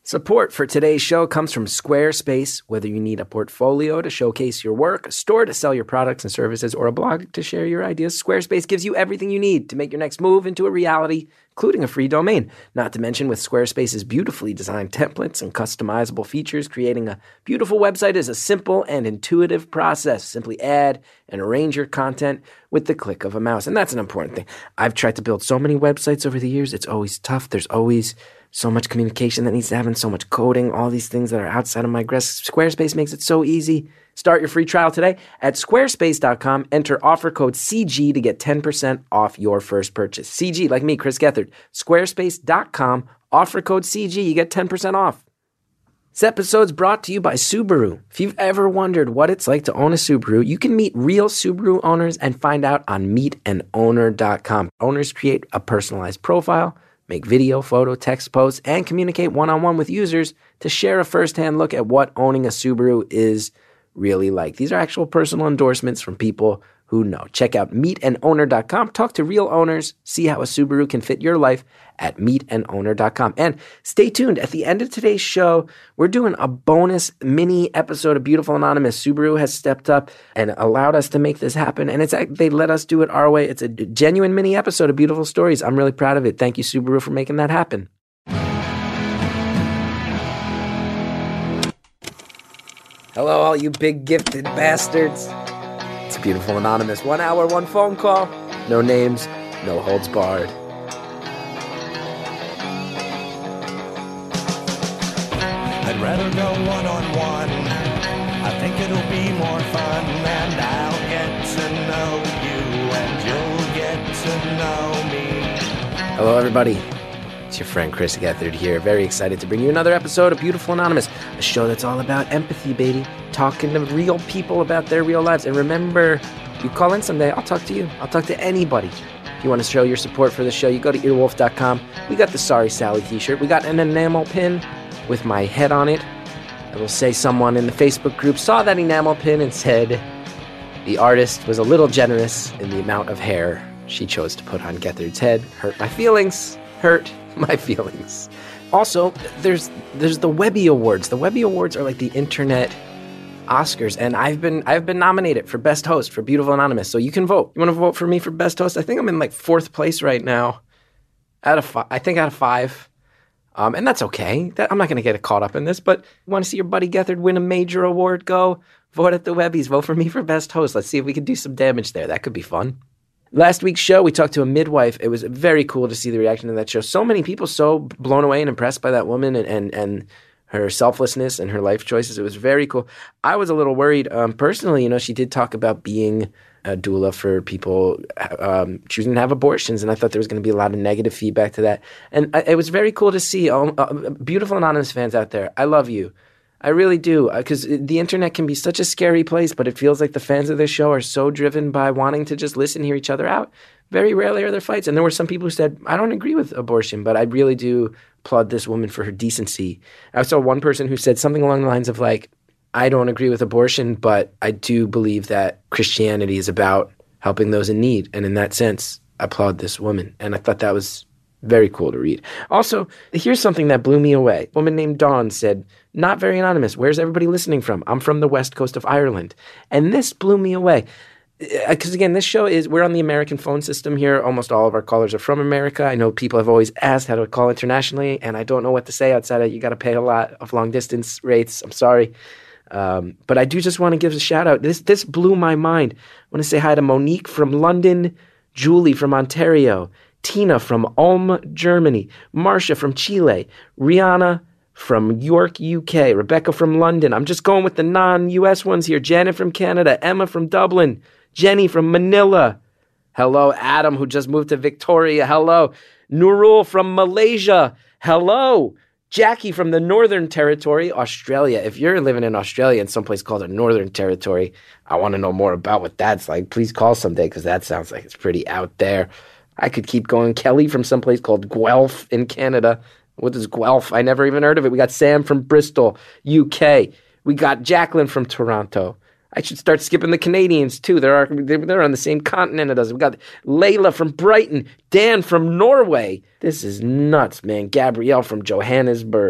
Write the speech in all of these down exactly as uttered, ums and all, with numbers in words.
Support for today's show comes from Squarespace. Whether you need a portfolio to showcase your work, a store to sell your products and services, or a blog to share your ideas, Squarespace gives you everything you need to make your next move into a reality, including a free domain. Not to mention, with Squarespace's beautifully designed templates and customizable features, creating a beautiful website is a simple and intuitive process. Simply add and arrange your content with the click of a mouse. And that's an important thing. I've tried to build so many websites over the years. It's always tough. There's always so much communication that needs to happen, so much coding, all these things that are outside of my grasp. Squarespace makes it so easy. Start your free trial today at squarespace dot com. Enter offer code C G to get ten percent off your first purchase. C G, like me, Chris Gethard. squarespace dot com, offer code C G. You get ten percent off. This episode's brought to you by Subaru. If you've ever wondered what it's like to own a Subaru, you can meet real Subaru owners and find out on meet an owner dot com. Owners create a personalized profile, make video, photo, text posts, and communicate one-on-one with users to share a first-hand look at what owning a Subaru is really like. These are actual personal endorsements from people who know. Check out meet an owner dot com. Talk to real owners. See how a Subaru can fit your life at meet an owner dot com. And stay tuned. At the end of today's show, we're doing a bonus mini episode of Beautiful Anonymous. Subaru has stepped up and allowed us to make this happen. And it's they let us do it our way. It's a genuine mini episode of Beautiful Stories. I'm really proud of it. Thank you, Subaru, for making that happen. Hello, all you big gifted bastards. It's Beautiful Anonymous. One hour, one phone call. No names, no holds barred. I'd rather go one-on-one. I think it'll be more fun. And I'll get to know you and you'll get to know me. Hello, everybody. It's your friend Chris Gethard here. Very excited to bring you another episode of Beautiful Anonymous, a show that's all about empathy, baby. Talking to real people about their real lives. And remember, you call in someday, I'll talk to you. I'll talk to anybody. If you want to show your support for the show, you go to earwolf dot com. We got the Sorry Sally t-shirt. We got an enamel pin with my head on it. I will say someone in the Facebook group saw that enamel pin and said the artist was a little generous in the amount of hair she chose to put on Gethard's head. Hurt my feelings. Hurt my feelings. Also, there's there's the Webby Awards. The Webby Awards are like the internet Oscars, and I've been I've been nominated for Best Host for Beautiful Anonymous, so you can vote. You want to vote for me for Best Host? I think I'm in like fourth place right now, out of five. I think out of five, um, and that's okay. That, I'm not going to get caught up in this, but you want to see your buddy Gethard win a major award? Go vote at the Webbies. Vote for me for Best Host. Let's see if we can do some damage there. That could be fun. Last week's show, we talked to a midwife. It was very cool to see the reaction to that show. So many people so blown away and impressed by that woman and and, and her selflessness and her life choices. It was very cool. I was a little worried. Um, personally, you know, she did talk about being a doula for people um, choosing to have abortions, and I thought there was going to be a lot of negative feedback to that. And I, it was very cool to see. Um, uh, Beautiful Anonymous fans out there, I love you. I really do, because the internet can be such a scary place, but it feels like the fans of this show are so driven by wanting to just listen, hear each other out. Very rarely are there fights. And there were some people who said, I don't agree with abortion, but I really do applaud this woman for her decency. I saw one person who said something along the lines of like, I don't agree with abortion, but I do believe that Christianity is about helping those in need. And in that sense, I applaud this woman. And I thought that was very cool to read. Also, here's something that blew me away. A woman named Dawn said, not very anonymous. Where's everybody listening from? I'm from the west coast of Ireland. And this blew me away. Because again, this show is, we're on the American phone system here. Almost all of our callers are from America. I know people have always asked how to call internationally, and I don't know what to say outside of you got to pay a lot of long distance rates. I'm sorry. Um, but I do just want to give a shout out. This, this blew my mind. I want to say hi to Monique from London, Julie from Ontario, Tina from Ulm, Germany, Marcia from Chile, Rihanna from York, U K, Rebecca from London. I'm just going with the non-U S ones here. Janet from Canada, Emma from Dublin, Jenny from Manila. Hello, Adam, who just moved to Victoria. Hello, Nurul from Malaysia. Hello, Jackie from the Northern Territory, Australia. If you're living in Australia in someplace called the Northern Territory, I want to know more about what that's like. Please call someday, because that sounds like it's pretty out there. I could keep going. Kelly from someplace called Guelph in Canada. What is Guelph? I never even heard of it. We got Sam from Bristol, U K. We got Jacqueline from Toronto. I should start skipping the Canadians, too. They're, they're on the same continent as us. We got Layla from Brighton, Dan from Norway. This is nuts, man. Gabrielle from Johannesburg,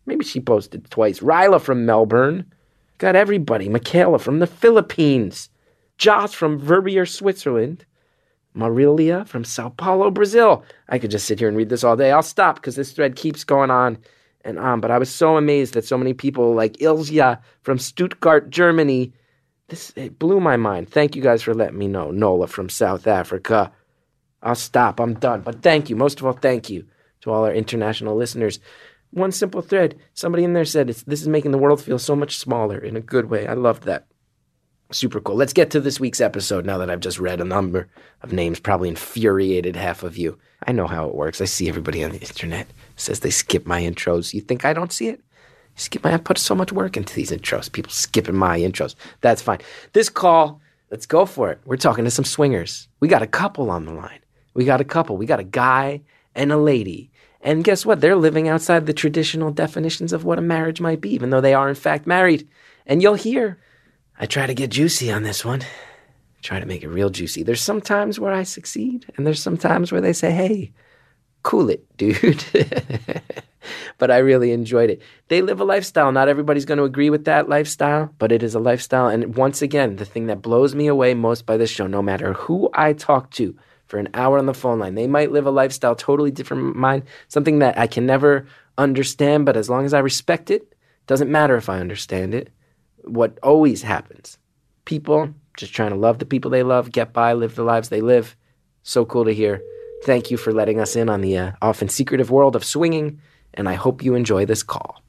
Maybe she posted twice. Ryla from Melbourne. Got everybody. Michaela from the Philippines. Joss from Verbier, Switzerland. Marilia from Sao Paulo, Brazil. I could just sit here and read this all day. I'll stop because this thread keeps going on and on. But I was so amazed that so many people like Ilja from Stuttgart, Germany. This it blew my mind. Thank you guys for letting me know. Nola from South Africa. I'll stop. I'm done. But thank you. Most of all, thank you to all our international listeners. One simple thread. Somebody in there said, it's, this is making the world feel so much smaller in a good way. I loved that. Super cool. Let's get to this week's episode now that I've just read a number of names, probably infuriated half of you. I know how it works. I see everybody on the internet says they skip my intros. You think I don't see it? Skip my, I put so much work into these intros. People skipping my intros. That's fine. This call, let's go for it. We're talking to some swingers. We got a couple on the line. We got a couple. We got a guy and a lady. And guess what? They're living outside the traditional definitions of what a marriage might be, even though they are in fact married. And you'll hear, I try to get juicy on this one. Try to make it real juicy. There's some times where I succeed, and there's some times where they say, hey, cool it, dude. But I really enjoyed it. They live a lifestyle. Not everybody's going to agree with that lifestyle, but it is a lifestyle. And once again, the thing that blows me away most by this show, no matter who I talk to for an hour on the phone line, they might live a lifestyle totally different from mine, something that I can never understand, but as long as I respect it, doesn't matter if I understand it. What always happens, people just trying to love the people they love, get by, live the lives they live. So cool to hear. Thank you for letting us in on the uh, often secretive world of swinging, and I hope you enjoy this call.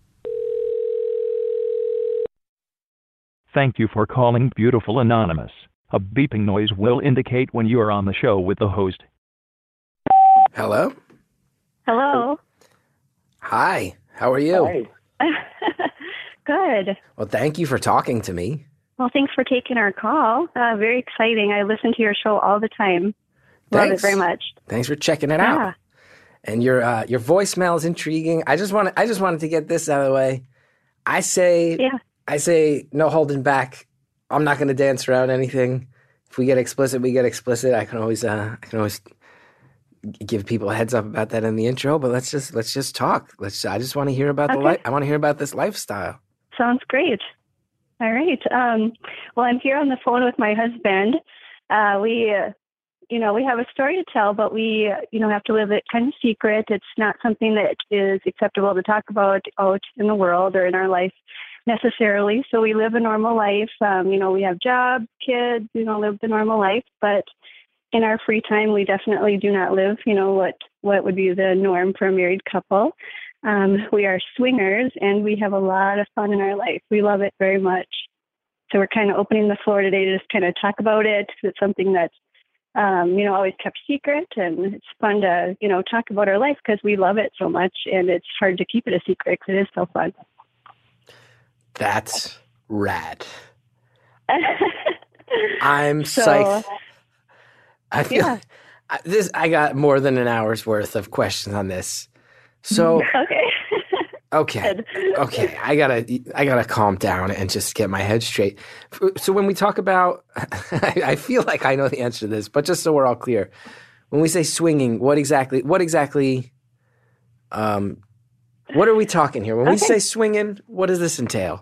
Thank you for calling Beautiful Anonymous. A beeping noise will indicate when you are on the show with the host. Hello? Hello. Hi. How are you? Hi. Good. Well, thank you for talking to me. Well, thanks for taking our call. Uh, very exciting. I listen to your show all the time. Love Thanks. it very much. Thanks for checking it Yeah. out. And your uh, your voicemail is intriguing. I just want I just wanted to get this out of the way. I say Yeah. I say no holding back. I'm not going to dance around anything. If we get explicit, we get explicit. I can always uh, I can always give people a heads up about that in the intro. But let's just let's just talk. Let's. I just want to hear about Okay. the life. I want to hear about this lifestyle. Sounds great. All right. Um, well, I'm here on the phone with my husband. Uh, we, uh, you know, we have a story to tell, but we, uh, you know, have to live it kind of secret. It's not something that is acceptable to talk about out in the world or in our life necessarily. So we live a normal life. Um, you know, we have jobs, kids, you know, live the normal life. But in our free time, we definitely do not live, you know, what, what would be the norm for a married couple. Um, we are swingers, and we have a lot of fun in our life. We love it very much. So we're kind of opening the floor today to just kind of talk about it. It's something that's, um, you know, always kept secret, and it's fun to, you know, talk about our life because we love it so much, and it's hard to keep it a secret because it is so fun. That's rad. I'm So, psyched. I feel yeah. I, this. I got more than an hour's worth of questions on this. So Okay. okay, Good. okay, I gotta I gotta calm down and just get my head straight. So when we talk about, I feel like I know the answer to this, but just so we're all clear, when we say swinging, what exactly? What exactly? Um, what are we talking here? When we Okay. say swinging, what does this entail?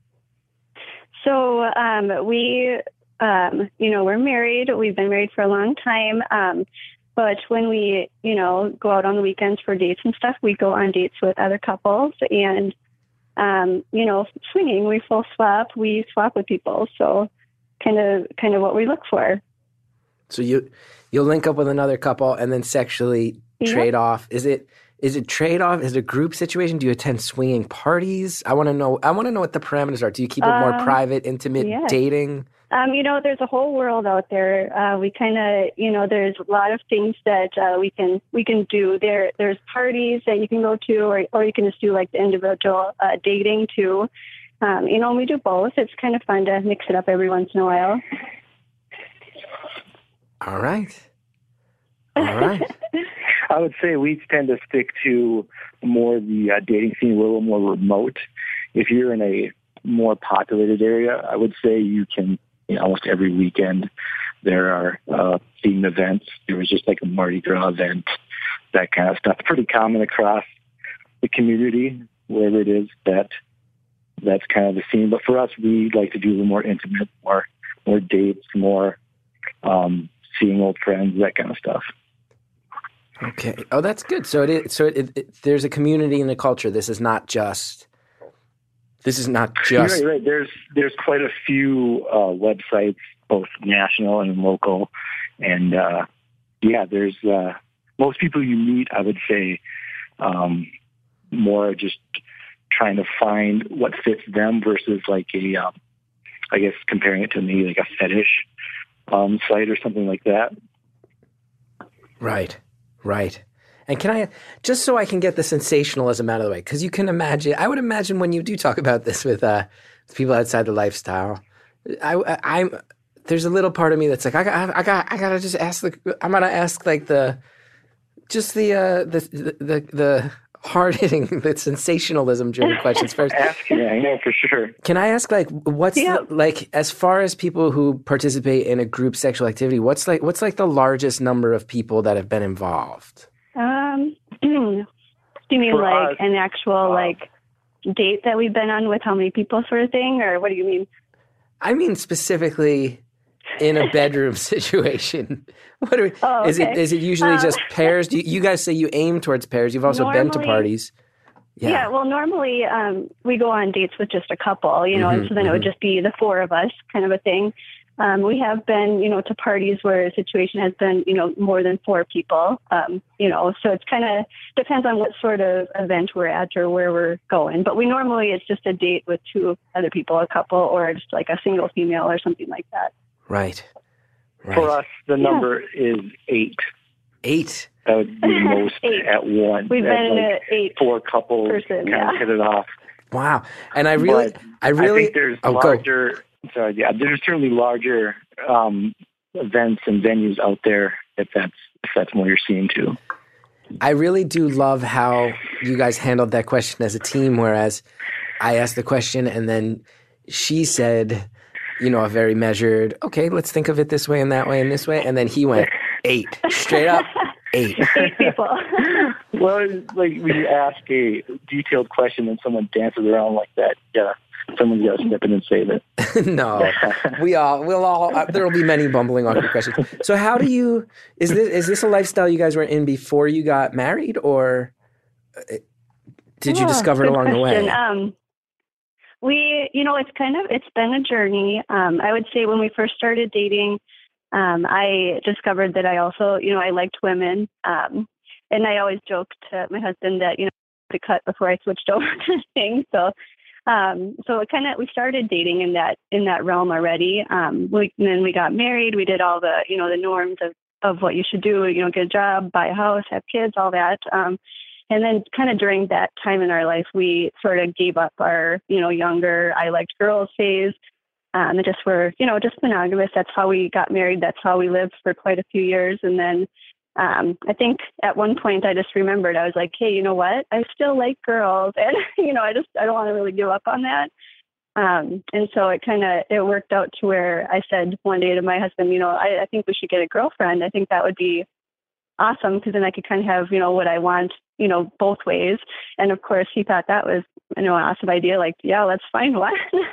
So um, we, um, you know, we're married. We've been married for a long time. Um, but when we, you know, go out on the weekends for dates and stuff, we go on dates with other couples. And, um, you know, swinging, we full swap. We swap with people. So kind of kind of what we look for. So you you'll link up with another couple and then sexually Yeah. trade off. Is it is it trade off? Is it a group situation? Do you attend swinging parties? I want to know. I want to know what the parameters are. Do you keep it more Um, private, intimate, yeah. dating? Um, you know, there's a whole world out there. Uh, we kind of, you know, there's a lot of things that uh, we can we can do. There, there's parties that you can go to, or or you can just do like the individual uh, dating too. Um, you know, we do both. It's kind of fun to mix it up every once in a while. All right. All right. I would say we tend to stick to more the uh, dating scene, a little more remote. If you're in a more populated area, I would say you can, you know, almost every weekend there are uh, themed events. There was just like a Mardi Gras event, that kind of stuff. Pretty common across the community. wherever it is that that's kind of the scene. But for us, we like to do the more intimate, more more dates, more um, seeing old friends, that kind of stuff. Okay. Oh, that's good. So it is, so it, it, there's a community and a culture. This is not just. This is not just. You're right, right. There's there's quite a few uh, websites, both national and local, and uh, yeah, there's uh, most people you meet, I would say, um, more just trying to find what fits them versus like a, um, I guess comparing it to maybe like a fetish um, site or something like that. Right, right. And can I, just so I can get the sensationalism out of the way, because you can imagine, I would imagine when you do talk about this with uh, people outside the lifestyle, I, I, I'm, there's a little part of me that's like, I got, I got, I gotta just ask the, I'm gonna ask like the, just the, uh, the, the, the, the hard hitting, the sensationalism driven questions first. Ask, yeah, I know for sure. Can I ask like, what's Yeah. the, like, as far as people who participate in a group sexual activity, what's like, what's like the largest number of people that have been involved? Um, do you mean For like us, an actual uh, like date that we've been on with how many people sort of thing, or what do you mean? I mean specifically in a bedroom situation. What do we, Oh, is it? okay. Is it usually Uh, just pairs? Do you, you guys say you aim towards pairs. You've also been to Normally- parties. Yeah. Yeah. well, normally um, we go on dates with just a couple, you know, and Mhm, so then it would mhm. just be the four of us kind of a thing. Um, we have been, you know, to parties where a situation has been, you know, more than four people, um, you know, so it's kind of depends on what sort of event we're at or where we're going. But we normally, it's just a date with two other people, a couple, or just like a single female or something like that. Right. Right. For us, the number is eight. Eight. That would be most Eight. at one. We've At, been in like, a eight. four couples person, kind yeah. of hit it off. Wow. And I really, But I really, I think there's oh, go. larger. Sorry, yeah, there's certainly larger um, events and venues out there if that's if that's what you're seeing too. I really do love how you guys handled that question as a team, whereas I asked the question and then she said, you know, a very measured, okay, let's think of it this way and that way and this way. And then he went eight, straight up eight. Eight people. Well, it's like when you ask a detailed question and someone dances around like that, yeah, someone's got to step in and save it. No, we all, we'll all, uh, there'll be many bumbling awkward questions. So how do you, is this, is this a lifestyle you guys were in before you got married, or uh, did you Oh, discover it good along the way? question. Um, we, you know, it's kind of, it's been a journey. Um, I would say when we first started dating, um, I discovered that I also, you know, I liked women. Um, and I always joked to my husband that, you know, to cut before I switched over to things. So, um, so it kind of, we started dating in that, in that realm already. Um, we, and then we got married. We did all the, you know, the norms of, of what you should do, you know, get a job, buy a house, have kids, all that. Um, And then kind of during that time in our life, we sort of gave up our, you know, younger, I liked girls phase. Um, and just were, you know, just monogamous. That's how we got married. That's how we lived for quite a few years. And then um, I think at one point I just remembered, I was like, hey, you know what? I still like girls. And, you know, I just, I don't want to really give up on that. Um, and so it kind of, it worked out to where I said one day to my husband, you know, I, I think we should get a girlfriend. I think that would be awesome, because then I could kind of have, you know, what I want, you know, both ways. And of course he thought that was, you know, an awesome idea. Like, yeah, let's find one.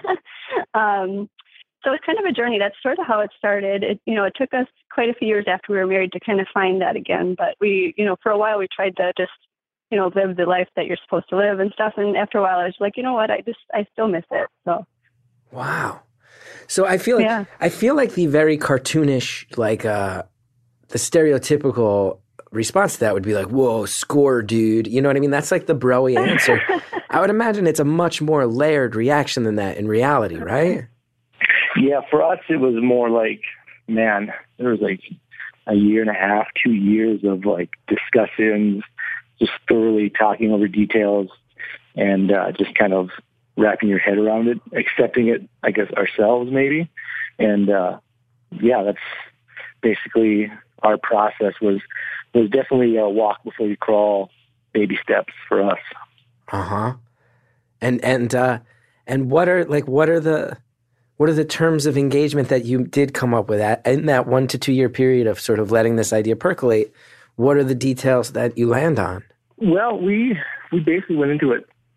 um, so it's kind of a journey. That's sort of how it started. It, you know, it took us quite a few years after we were married to kind of find that again. But we, you know, for a while we tried to just, you know, live the life that you're supposed to live and stuff. And after a while I was like, you know what, I just, I still miss it. So. Wow. So I feel like, Yeah. I feel like the very cartoonish, like, uh, the stereotypical response to that would be like, whoa, score, dude. You know what I mean? That's like the bro-y answer. I would imagine it's a much more layered reaction than that in reality, right? Yeah, for us it was more like, man, there was like a year and a half, two years of like discussions, just thoroughly talking over details and uh, just kind of wrapping your head around it, accepting it, I guess, ourselves maybe. And uh, yeah, that's basically our process was was definitely a walk before you crawl, baby steps for us. Uh-huh. And and uh and what are like what are the what are the terms of engagement that you did come up with at, in that one to two year period of sort of letting this idea percolate? What are the details that you land on? Well, we we basically went into it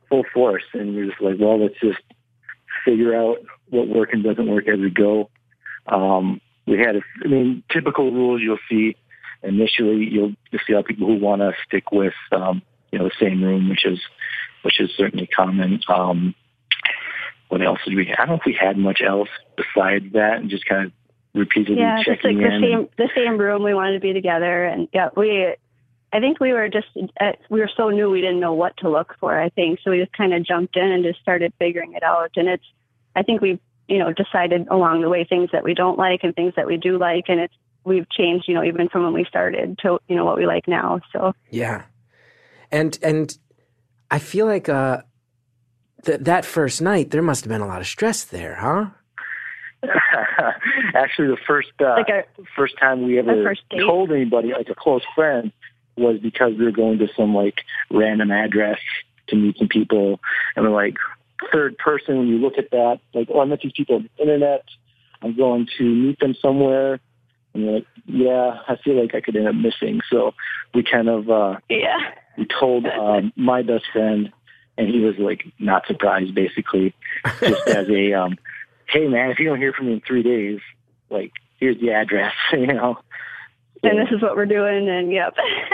full force, and we're just like, well, let's just figure out what works and doesn't work as we go. Um, we had, a, I mean, typical rules you'll see initially. You'll, you'll see how people who want to stick with, um, you know, the same room, which is which is certainly common. Um, what else did we? I don't know if we had much else besides that, and just kind of repeatedly yeah, just checking like the in. same and, the same room. We wanted to be together, and yeah, we. I think we were just uh, we were so new we didn't know what to look for. I think so we just kind of jumped in and just started figuring it out. And it's I think we you know decided along the way things that we don't like and things that we do like, and it's we've changed you know even from when we started to you know what we like now. So yeah, and and I feel like uh, th- that first night there must have been a lot of stress there, huh? Actually, the first uh, like our, first time we ever told anybody, like a close friend, was because we were going to some like random address to meet some people, and we're like, third person, when you look at that, like, oh, I met these people on the internet, I'm going to meet them somewhere, and you're like, yeah, I feel like I could end up missing. So we kind of uh, yeah, we told um, my best friend, and he was like not surprised, basically, just as a um, hey, man, if you don't hear from me in three days, like, here's the address, you know. And this is what we're doing, and yep.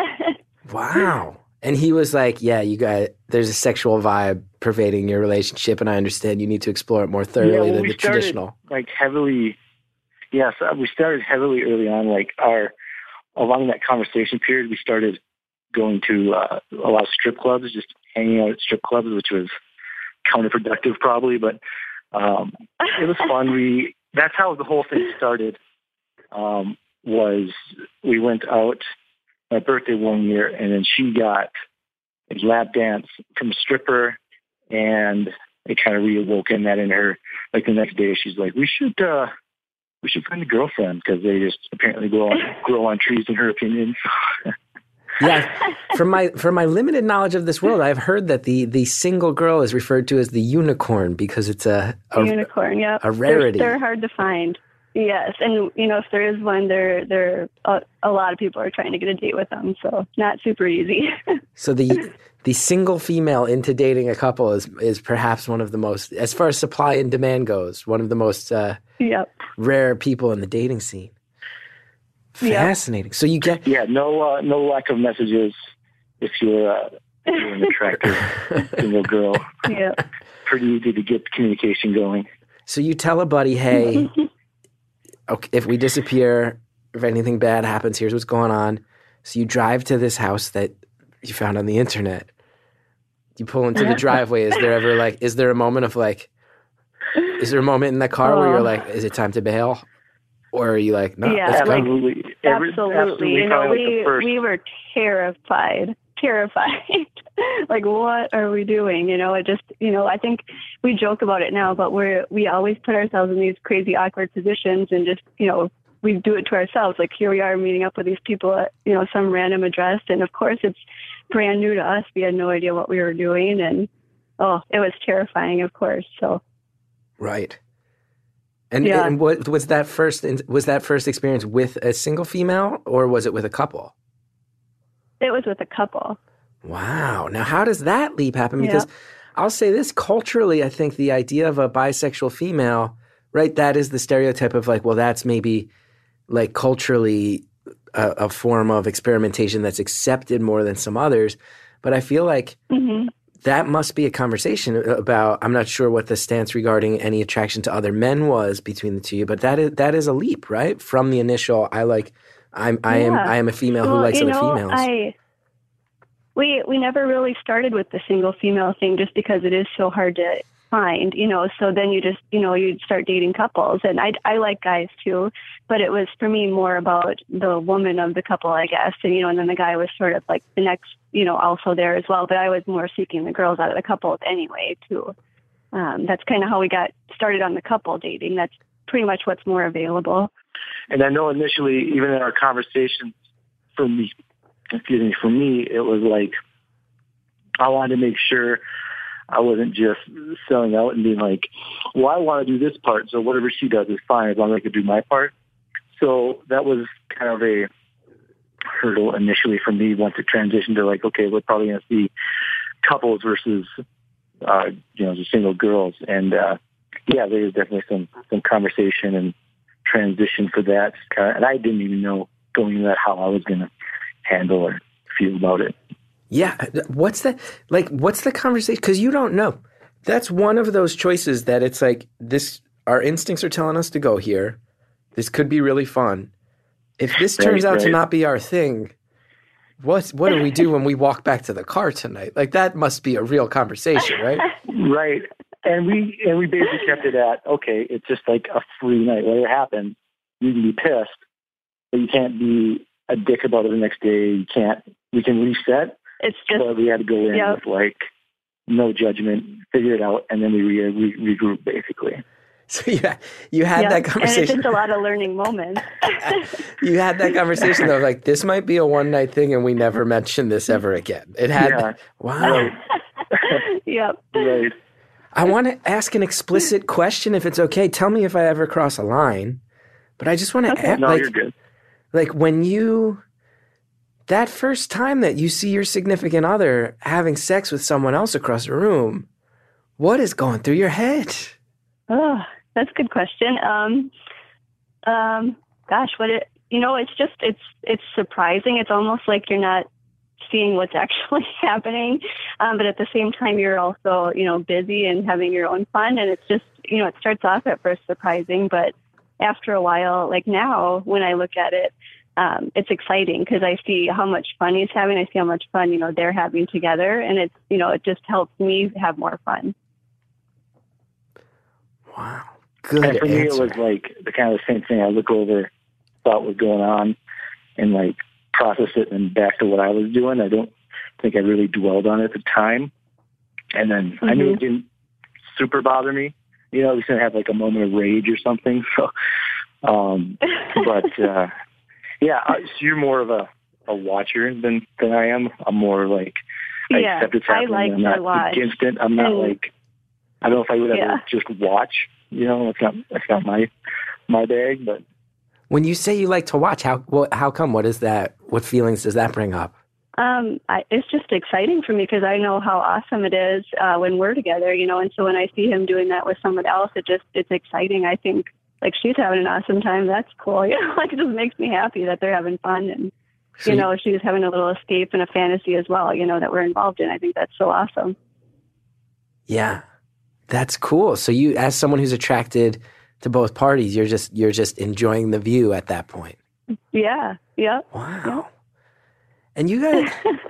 Wow. And he was like, yeah, you got, there's a sexual vibe pervading your relationship, and I understand you need to explore it more thoroughly yeah, well, than we the started, traditional. Like, heavily, yes, yeah, so we started heavily early on, like, our, along that conversation period, we started going to uh, a lot of strip clubs, just hanging out at strip clubs, which was counterproductive probably, but Um, it was fun. We that's how the whole thing started. Um, was we went out my birthday one year, and then she got a lap dance from a stripper, and it kind of reawoken that in her. Like the next day, she's like, "We should uh, we should find a girlfriend," because they just apparently grow on, grow on trees, in her opinion. Yeah, from my from my limited knowledge of this world, I've heard that the, the single girl is referred to as the unicorn because it's a, a unicorn. Yeah, a rarity. They're, they're hard to find. Yes, and you know if there is one, there there a, a lot of people are trying to get a date with them, so not super easy. So the the single female into dating a couple is is perhaps one of the most, as far as supply and demand goes, one of the most uh, yep. rare people in the dating scene. Fascinating. Yep. So you get yeah, no uh, no lack of messages if you're, uh, if you're an attractive single girl. Yeah, pretty easy to get communication going. So you tell a buddy, hey, okay, if we disappear, if anything bad happens, here's what's going on. So you drive to this house that you found on the internet. You pull into the driveway. Is there ever like, is there a moment of like, is there a moment in the car uh, where you're like, is it time to bail? Or are you like, no, yeah, let's go. Absolutely. Every, absolutely. absolutely. You know, we, like we were terrified, terrified. Like, what are we doing? You know, it just, you know, I think we joke about it now, but we're, we always put ourselves in these crazy, awkward positions and just, you know, we do it to ourselves. Like, here we are meeting up with these people at, you know, some random address. And of course, it's brand new to us. We had no idea what we were doing. And, oh, it was terrifying, of course. So, right. And, yeah. and what was that first? Was that first experience with a single female, or was it with a couple? It was with a couple. Wow. Now, how does that leap happen? Because yeah. I'll say this, culturally, I think the idea of a bisexual female, right? That is the stereotype of like, well, that's maybe like culturally a, a form of experimentation that's accepted more than some others. But I feel like mm-hmm. that must be a conversation about, I'm not sure what the stance regarding any attraction to other men was between the two of you, but that is, that is a leap, right? From the initial, I like, I'm, I yeah. am, I am a female well, who likes you other know, females. I, we, we never really started with the single female thing just because it is so hard to find, you know, so then you just, you know, you start dating couples, and I, I like guys too, but it was for me more about the woman of the couple, I guess. And, you know, and then the guy was sort of like the next, you know, also there as well, but I was more seeking the girls out of the couples anyway too. Um, that's kind of how we got started on the couple dating. That's pretty much what's more available. And I know initially, even in our conversations, for me, excuse me, for me, it was like, I wanted to make sure I wasn't just selling out and being like, well, I want to do this part, so whatever she does is fine as long as I can do my part. So that was kind of a hurdle initially for me once it transitioned to like, okay, we're probably going to see couples versus uh, you know, just single girls. And, uh, yeah, there was definitely some, some conversation and transition for that. And I didn't even know going into that how I was going to handle or feel about it. Yeah. What's the, like, what's the conversation? Because you don't know. That's one of those choices that it's like this, our instincts are telling us to go here. This could be really fun. If this turns right, out right. to not be our thing, what's, what do we do when we walk back to the car tonight? Like, that must be a real conversation, right? Right. And we and we basically kept it at, okay, it's just like a free night. Whatever happens, you can be pissed, but you can't be a dick about it the next day. You can't, we can reset. It's just, but we had to go in yep. with like no judgment, figure it out, and then we re- re- regroup basically. So you had, you had yep. that conversation. And it's just a lot of learning moments. You had that conversation though, like this might be a one night thing and we never mention this ever again. It had, yeah. wow. Yep. Right. I want to ask an explicit question if it's okay. Tell me if I ever cross a line, but I just want to Okay. ask, No, like, you're good. like when you, that first time that you see your significant other having sex with someone else across the room, what is going through your head? Oh, that's a good question. Um, um, gosh, what it, you know, it's just, it's, it's surprising. It's almost like you're not seeing what's actually happening. Um, but at the same time, you're also, you know, busy and having your own fun. And it's just, you know, it starts off at first surprising, but after a while, like now when I look at it, um, it's exciting because I see how much fun he's having. I see how much fun, you know, they're having together. And it's, you know, it just helps me have more fun. Wow. Good And for answer. me, it was like the kind of the same thing. I look over, thought what was going on, and like process it and back to what I was doing. I don't think I really dwelled on it at the time. And then mm-hmm. I knew it didn't super bother me. You know, I was going to have like a moment of rage or something. So, um, but uh, yeah, so you're more of a, a watcher than, than I am. I'm more like, I yeah, accept it's happening. I like I'm not to watch. against it. I'm not and, like, I don't know if I would ever yeah. just watch, you know, that's not, that's not my, my bag, but. When you say you like to watch, how well, how come? What is that? What feelings does that bring up? Um, I, it's just exciting for me because I know how awesome it is uh, when we're together, you know. And so when I see him doing that with someone else, it just it's exciting. I think like she's having an awesome time. That's cool. You know, like it just makes me happy that they're having fun, and So you you- know she's having a little escape and a fantasy as well. You know that we're involved in. I think that's so awesome. Yeah, that's cool. So you, as someone who's attracted to both parties, you're just you're just enjoying the view at that point. Yeah. Yeah. Wow. Yep. And you guys,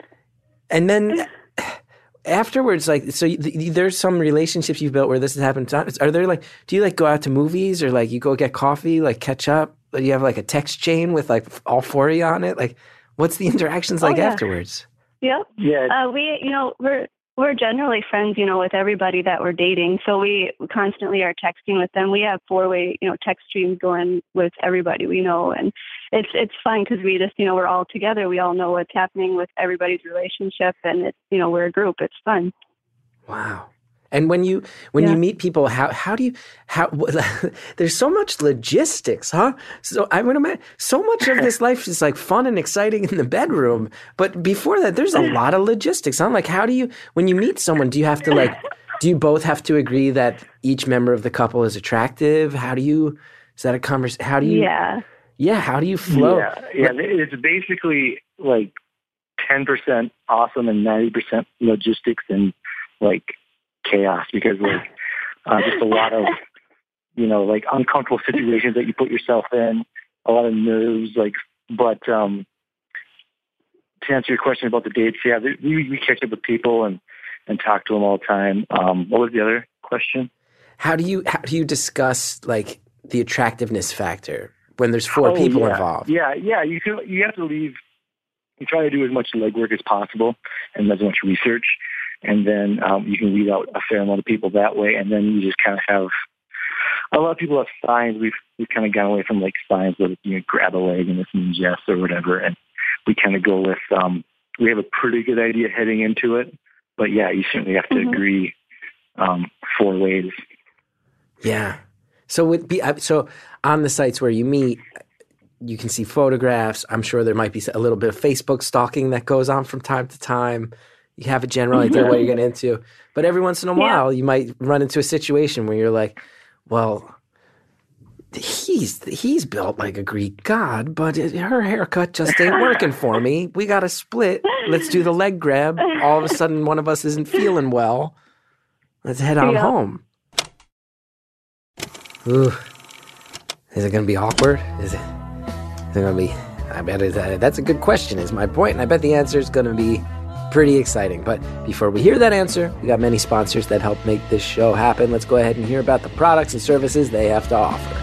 and then afterwards, like, so you, there's some relationships you've built where this has happened. Are there like, do you like go out to movies or like you go get coffee, like catch up? Or do you have like a text chain with like all four of you on it? Like, what's the interactions like oh, yeah. afterwards? Yep. Yeah. Uh, we, you know, we're we're generally friends, you know, with everybody that we're dating. So we constantly are texting with them. We have four-way, you know, text streams going with everybody we know, and it's it's fun because we just, you know, we're all together. We all know what's happening with everybody's relationship, and it's, you know, we're a group. It's fun. Wow. And when you when Yeah. you meet people, how how do you how there's so much logistics, huh? So I would imagine so much of this life is like fun and exciting in the bedroom, but before that, there's a lot of logistics. I'm like, how do you when you meet someone? Do you have to like? Do you both have to agree that each member of the couple is attractive? How do you? Is that a conversation? How do you? Yeah. Yeah. How do you flow? Yeah, yeah. It's basically like ten percent awesome and ninety percent logistics and like chaos because like uh, just a lot of, you know, like uncomfortable situations that you put yourself in, a lot of nerves, like, but um, to answer your question about the dates, yeah, we, we catch up with people and, and talk to them all the time. Um, what was the other question? How do you how do you discuss like the attractiveness factor when there's four Oh, people yeah. involved? Yeah, yeah. You feel you have to leave. You try to do as much legwork as possible and as much research, and then um, you can weed out a fair amount of people that way. And then you just kind of have a lot of people have signs. We've we've kind of gone away from like signs that you know grab a leg and this means yes or whatever, and we kind of go with um, we have a pretty good idea heading into it. But yeah, you certainly have to Mm-hmm. agree um, four ways. Yeah. So with be so on the sites where you meet, you can see photographs. I'm sure there might be a little bit of Facebook stalking that goes on from time to time. You have a general idea what you're getting into. But every once in a while, Yeah. you might run into a situation where you're like, well, he's he's built like a Greek god, but it, her haircut just ain't working for me. We got to split. Let's do the leg grab. All of a sudden, one of us isn't feeling well. Let's head on Yeah. home. Ooh. Is it going to be awkward? Is it, is it going to be... I bet it, uh, that's a good question is my point, and I bet the answer is going to be pretty exciting. But before we hear that answer, we got many sponsors that help make this show happen. Let's go ahead and hear about the products and services they have to offer.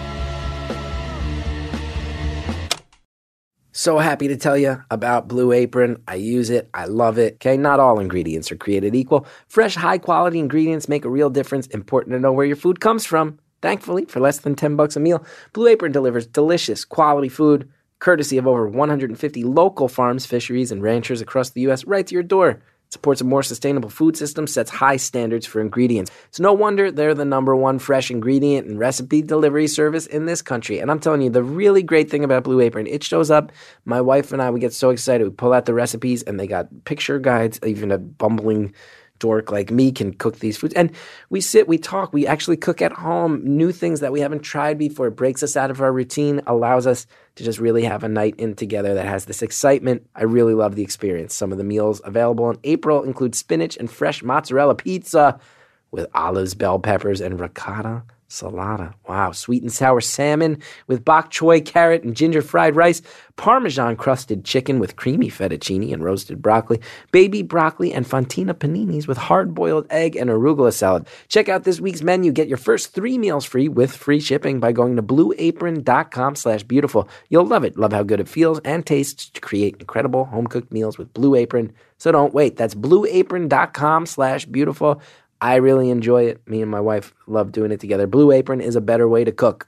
So happy to tell you about Blue Apron. I use it. I love it. Okay, not all ingredients are created equal. Fresh, high-quality ingredients make a real difference. Important to know where your food comes from. Thankfully, for less than ten bucks a meal, Blue Apron delivers delicious, quality food, courtesy of over one hundred fifty local farms, fisheries, and ranchers across the U S right to your door. It supports a more sustainable food system, sets high standards for ingredients. It's no wonder they're the number one fresh ingredient and recipe delivery service in this country. And I'm telling you, the really great thing about Blue Apron, it shows up. My wife and I, we get so excited. We pull out the recipes, and they got picture guides. Even a bumbling dork like me can cook these foods. And we sit, we talk, we actually cook at home, new things that we haven't tried before. It breaks us out of our routine, allows us to just really have a night in together that has this excitement. I really love the experience. Some of the meals available in April include spinach and fresh mozzarella pizza with olives, bell peppers, and ricotta salata. Wow. Sweet and sour salmon with bok choy, carrot, and ginger fried rice. Parmesan crusted chicken with creamy fettuccine and roasted broccoli. Baby broccoli and fontina paninis with hard-boiled egg and arugula salad. Check out this week's menu. Get your first three meals free with free shipping by going to blueapron.com slash beautiful. You'll love it. Love how good it feels and tastes to create incredible home-cooked meals with Blue Apron. So don't wait. That's blueapron.com slash beautiful. I really enjoy it. Me and my wife love doing it together. Blue Apron is a better way to cook.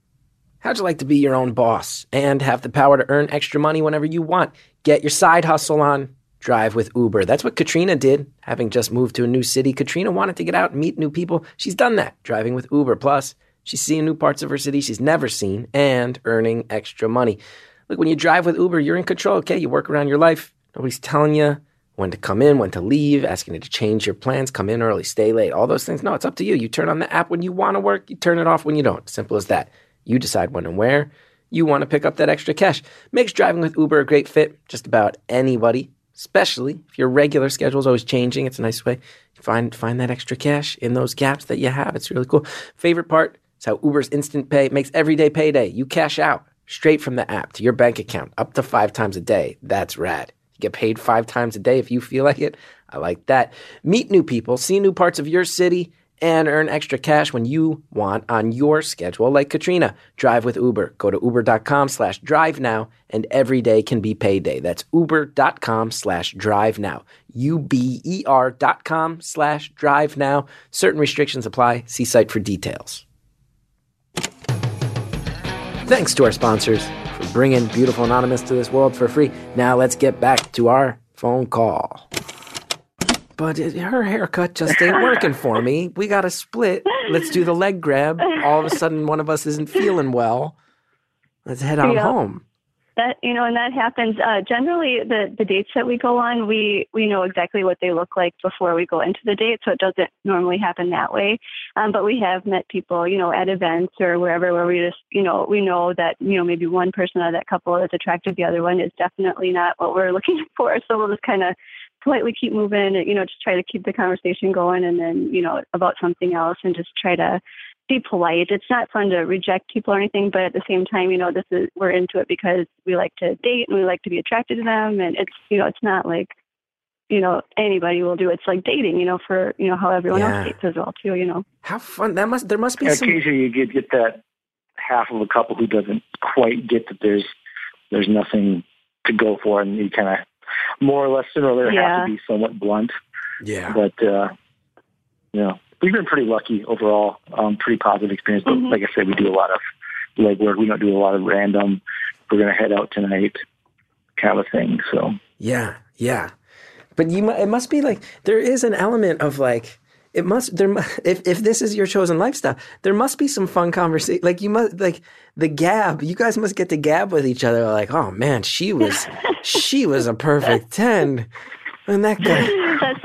How'd you like to be your own boss and have the power to earn extra money whenever you want? Get your side hustle on. Drive with Uber. That's what Katrina did. Having just moved to a new city, Katrina wanted to get out and meet new people. She's done that, driving with Uber. Plus, she's seeing new parts of her city she's never seen and earning extra money. Look, when you drive with Uber, you're in control, okay? You work around your life. Nobody's telling you when to come in, when to leave, asking you to change your plans, come in early, stay late, all those things. No, it's up to you. You turn on the app when you want to work. You turn it off when you don't. Simple as that. You decide when and where you want to pick up that extra cash. Makes driving with Uber a great fit. Just about anybody, especially if your regular schedule is always changing. It's a nice way to find, find that extra cash in those gaps that you have. It's really cool. Favorite part is how Uber's Instant Pay makes everyday payday. You cash out straight from the app to your bank account up to five times a day. That's rad. Get paid five times a day if you feel like it. I like that. Meet new people, see new parts of your city, and earn extra cash when you want on your schedule, like Katrina. Drive with Uber. Go to uber.com slash drive now, and every day can be payday. That's uber.com slash drive now. U-B-E-R dot com slash drive now. Certain restrictions apply. See site for details. Thanks to our sponsors for bringing Beautiful Anonymous to this world for free. Now let's get back to our phone call. But it, her haircut just ain't working for me. We got to split. Let's do the leg grab. All of a sudden, one of us isn't feeling well. Let's head on Yeah. home. That, you know, and that happens. Uh, generally, the, the dates that we go on, we, we know exactly what they look like before we go into the date, so it doesn't normally happen that way. Um, but we have met people, you know, at events or wherever where we just, you know, we know that, you know, maybe one person out of that couple is attracted, the other one is definitely not what we're looking for. So we'll just kind of politely keep moving, you know, just try to keep the conversation going, and then, you know, about something else, and just try to be polite. It's not fun to reject people or anything, but at the same time, you know, this is, we're into it because we like to date and we like to be attracted to them. And it's, you know, it's not like, you know, anybody will do it. It's like dating, you know, for, you know, how everyone Yeah. else dates as well too, you know. How fun. That must, there must be some... Occasionally you get, get that half of a couple who doesn't quite get that there's there's nothing to go for, and you kind of more or less sooner or later Yeah. have to be somewhat blunt. Yeah. But, uh, you know, we've been pretty lucky overall. Um, pretty positive experience. But Mhm. like I said, we do a lot of legwork. We don't do a lot of random, we're going to head out tonight kind of thing. So, Yeah, yeah. But you, mu- it must be like, there is an element of like, it must, there, mu- if, if this is your chosen lifestyle, there must be some fun conversation. Like you must, like the gab, you guys must get to gab with each other. Like, oh man, she was, she was a perfect ten. And that guy, That's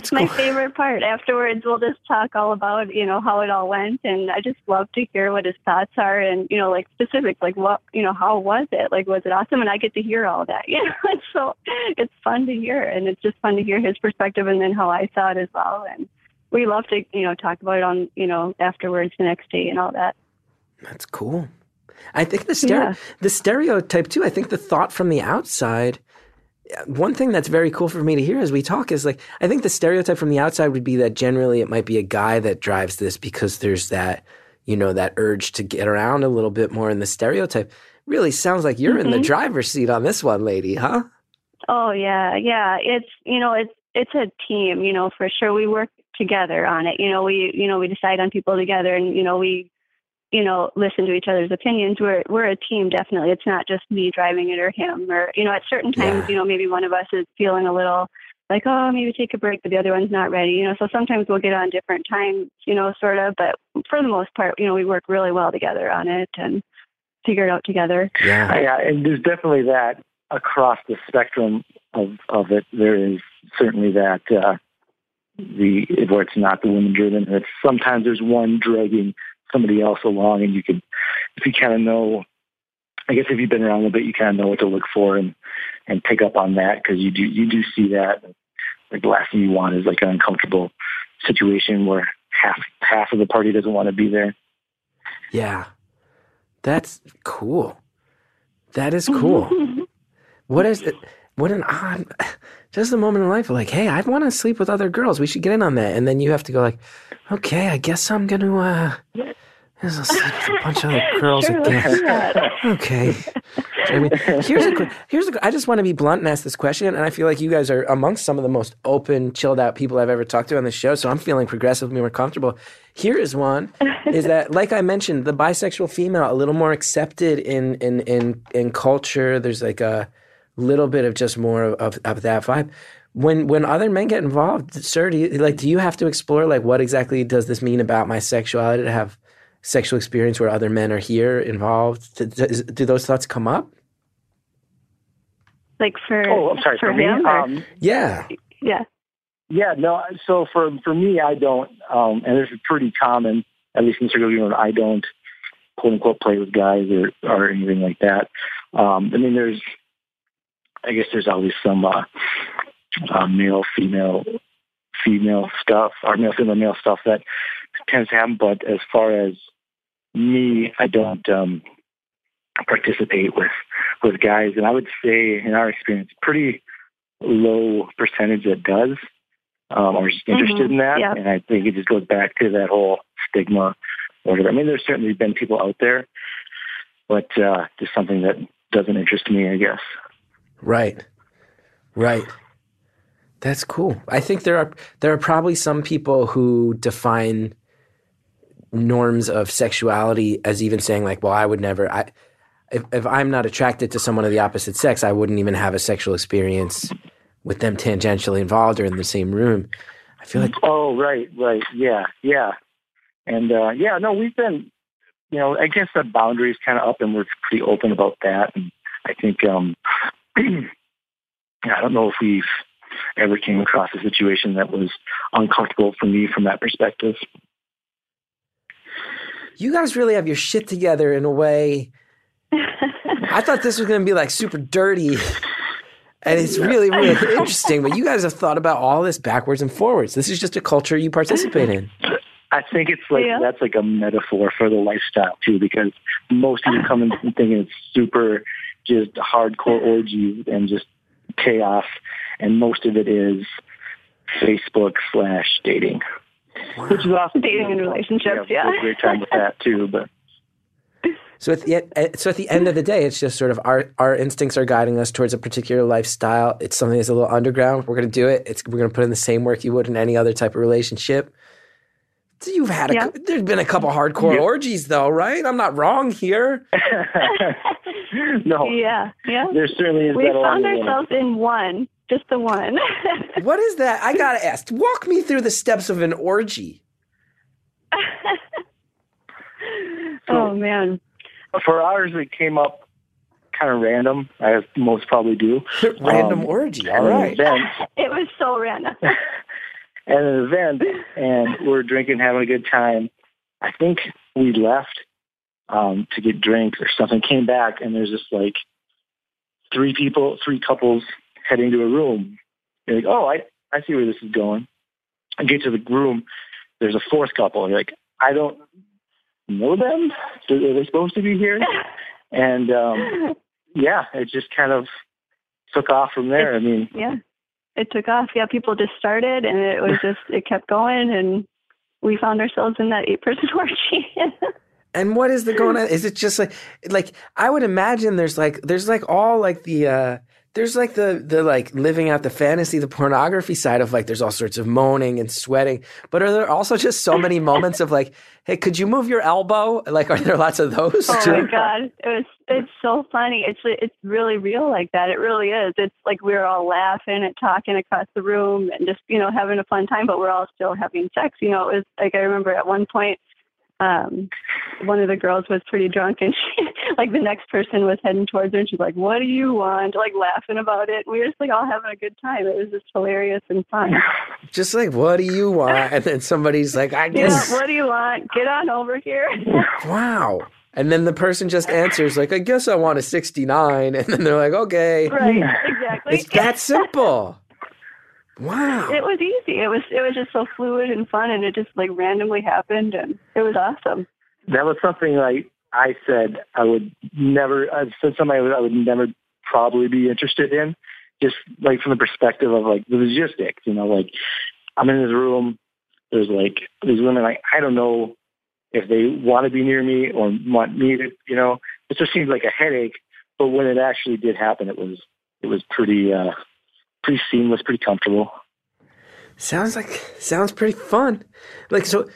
That's my favorite part. Afterwards, we'll just talk all about, you know, how it all went. And I just love to hear what his thoughts are and, you know, like specific, like what, you know, how was it? Like, was it awesome? And I get to hear all that. You know, it's so, it's fun to hear. And it's just fun to hear his perspective and then how I saw it as well. And we love to, you know, talk about it on, you know, afterwards the next day and all that. That's cool. I think the, stere- yeah. the stereotype, too, I think the thought from the outside, one thing that's very cool for me to hear as we talk is like, I think the stereotype from the outside would be that generally it might be a guy that drives this because there's that, you know, that urge to get around a little bit more. And the stereotype really sounds like you're mm-hmm. in the driver's seat on this one, lady, huh? Oh, yeah. Yeah. It's, you know, it's, it's a team, you know, for sure. We work together on it. You know, we, you know, we decide on people together and, you know, we, you know, listen to each other's opinions. We're we're a team, definitely. It's not just me driving it or him. Or, you know, at certain times, yeah. you know, maybe one of us is feeling a little like, oh, maybe take a break, but the other one's not ready. You know, so sometimes we'll get on different times, you know, sort of. But for the most part, you know, we work really well together on it and figure it out together. Yeah, yeah, and there's definitely that across the spectrum of, of it. There is certainly that uh, the where it's not the woman driven. It's sometimes there's one dragging somebody else along, and you can, if you kind of know, I guess if you've been around a little bit, you kind of know what to look for and, and pick up on that because you do you do see that. Like the last thing you want is like an uncomfortable situation where half half of the party doesn't want to be there. Yeah, that's cool. That is cool. What is it? What an odd, just a moment in life like, hey, I want to sleep with other girls. We should get in on that. And then you have to go like, okay, I guess I'm going to, uh, I'll sleep with a bunch of other girls sure, again. Okay. I mean, here's a, here's a, I just want to be blunt and ask this question. And I feel like you guys are amongst some of the most open, chilled out people I've ever talked to on this show. So I'm feeling progressively more comfortable. Here is one, is that, like I mentioned, the bisexual female, a little more accepted in, in, in, in culture. There's like a little bit of just more of, of that vibe. When when other men get involved, sir, do you, like, do you have to explore, like, what exactly does this mean about my sexuality to have sexual experience where other men are here involved? Do, do, do those thoughts come up? Like for oh, I'm sorry, for, for me, him? um, yeah, yeah, yeah. No, so for for me, I don't, um, and this is pretty common, at least in circles. You know, I don't quote unquote play with guys or or anything like that. Um, I mean, there's. I guess there's always some uh, uh, male, female, female stuff, or male, female, male stuff that tends to happen. But as far as me, I don't um, participate with with guys, and I would say, in our experience, pretty low percentage that does, um, or is interested mm-hmm. in that. Yeah. And I think it just goes back to that whole stigma. Whatever. I mean, there's certainly been people out there, but uh, just something that doesn't interest me, I guess. Right. Right. That's cool. I think there are there are probably some people who define norms of sexuality as even saying like, well, I would never I if if I'm not attracted to someone of the opposite sex, I wouldn't even have a sexual experience with them tangentially involved or in the same room. I feel like Oh, right, right. Yeah, yeah. And uh, yeah, no, we've been, you know, I guess the boundaries kind of up and we're pretty open about that. And I think um I don't know if we've ever came across a situation that was uncomfortable for me from that perspective. You guys really have your shit together in a way. I thought this was going to be like super dirty, and it's really, really interesting. But you guys have thought about all this backwards and forwards. This is just a culture you participate in. I think it's like yeah. that's like a metaphor for the lifestyle too, because most of you come in thinking it's super just hardcore orgies and just chaos, and most of it is Facebook slash dating, wow. which is awesome. Dating and relationships, yeah. yeah. Great time with that too, but. So at the so at the end of the day, it's just sort of our our instincts are guiding us towards a particular lifestyle. It's something that's a little underground. We're going to do it. It's we're going to put in the same work you would in any other type of relationship. So you've had a, yeah. there's been a couple hardcore yeah. orgies though, right? I'm not wrong here. No. Yeah, yeah. There certainly is. We that found ourselves in one, just the one. What is that? I gotta ask. Walk me through the steps of an orgy. So, oh man. For ours, it came up kind of random, as most probably do. Random um, orgy. All right. Then, it was so random. at an event, and we're drinking, having a good time. I think we left um, to get drinks or something, came back, and there's just like three people, three couples heading to a room. You're like, oh, I, I see where this is going. I get to the room, there's a fourth couple. You're like, I don't know them. Are they supposed to be here? And um, yeah, it just kind of took off from there. It, I mean, yeah, it took off. Yeah, people just started, and it was just it kept going, and we found ourselves in that eight-person orgy. And what is the going on? Is it just like, like I would imagine there's like, there's like all like the, uh, there's like the, the like living out the fantasy, the pornography side of like, there's all sorts of moaning and sweating, but are there also just so many moments of like, hey, could you move your elbow? Like, are there lots of those? Oh too? my God. It was, it's so funny. It's, it's really real like that. It really is. It's like we're all laughing and talking across the room and just, you know, having a fun time, but we're all still having sex. You know, it was like, I remember at one point, Um, one of the girls was pretty drunk, and she, like the next person was heading towards her, and she's like, "What do you want?" Like laughing about it. We were just like all having a good time. It was just hilarious and fun. Just like, what do you want? And then somebody's like, I guess. Yeah, what do you want? Get on over here. Wow. And then the person just answers like, I guess I want a sixty-nine. And then they're like, okay. Right. Exactly. It's that simple. Wow. It was easy. It was it was just so fluid and fun, and it just like randomly happened, and it was awesome. that was something like I said I would never, I said something I would, I would never probably be interested in, just like from the perspective of like the logistics, you know, like I'm in this room, there's like these women, like I don't know if they want to be near me or want me to, you know, it just seems like a headache. But when it actually did happen, it was, it was pretty, uh, pretty seamless, pretty comfortable. Sounds like, sounds pretty fun. Like, so,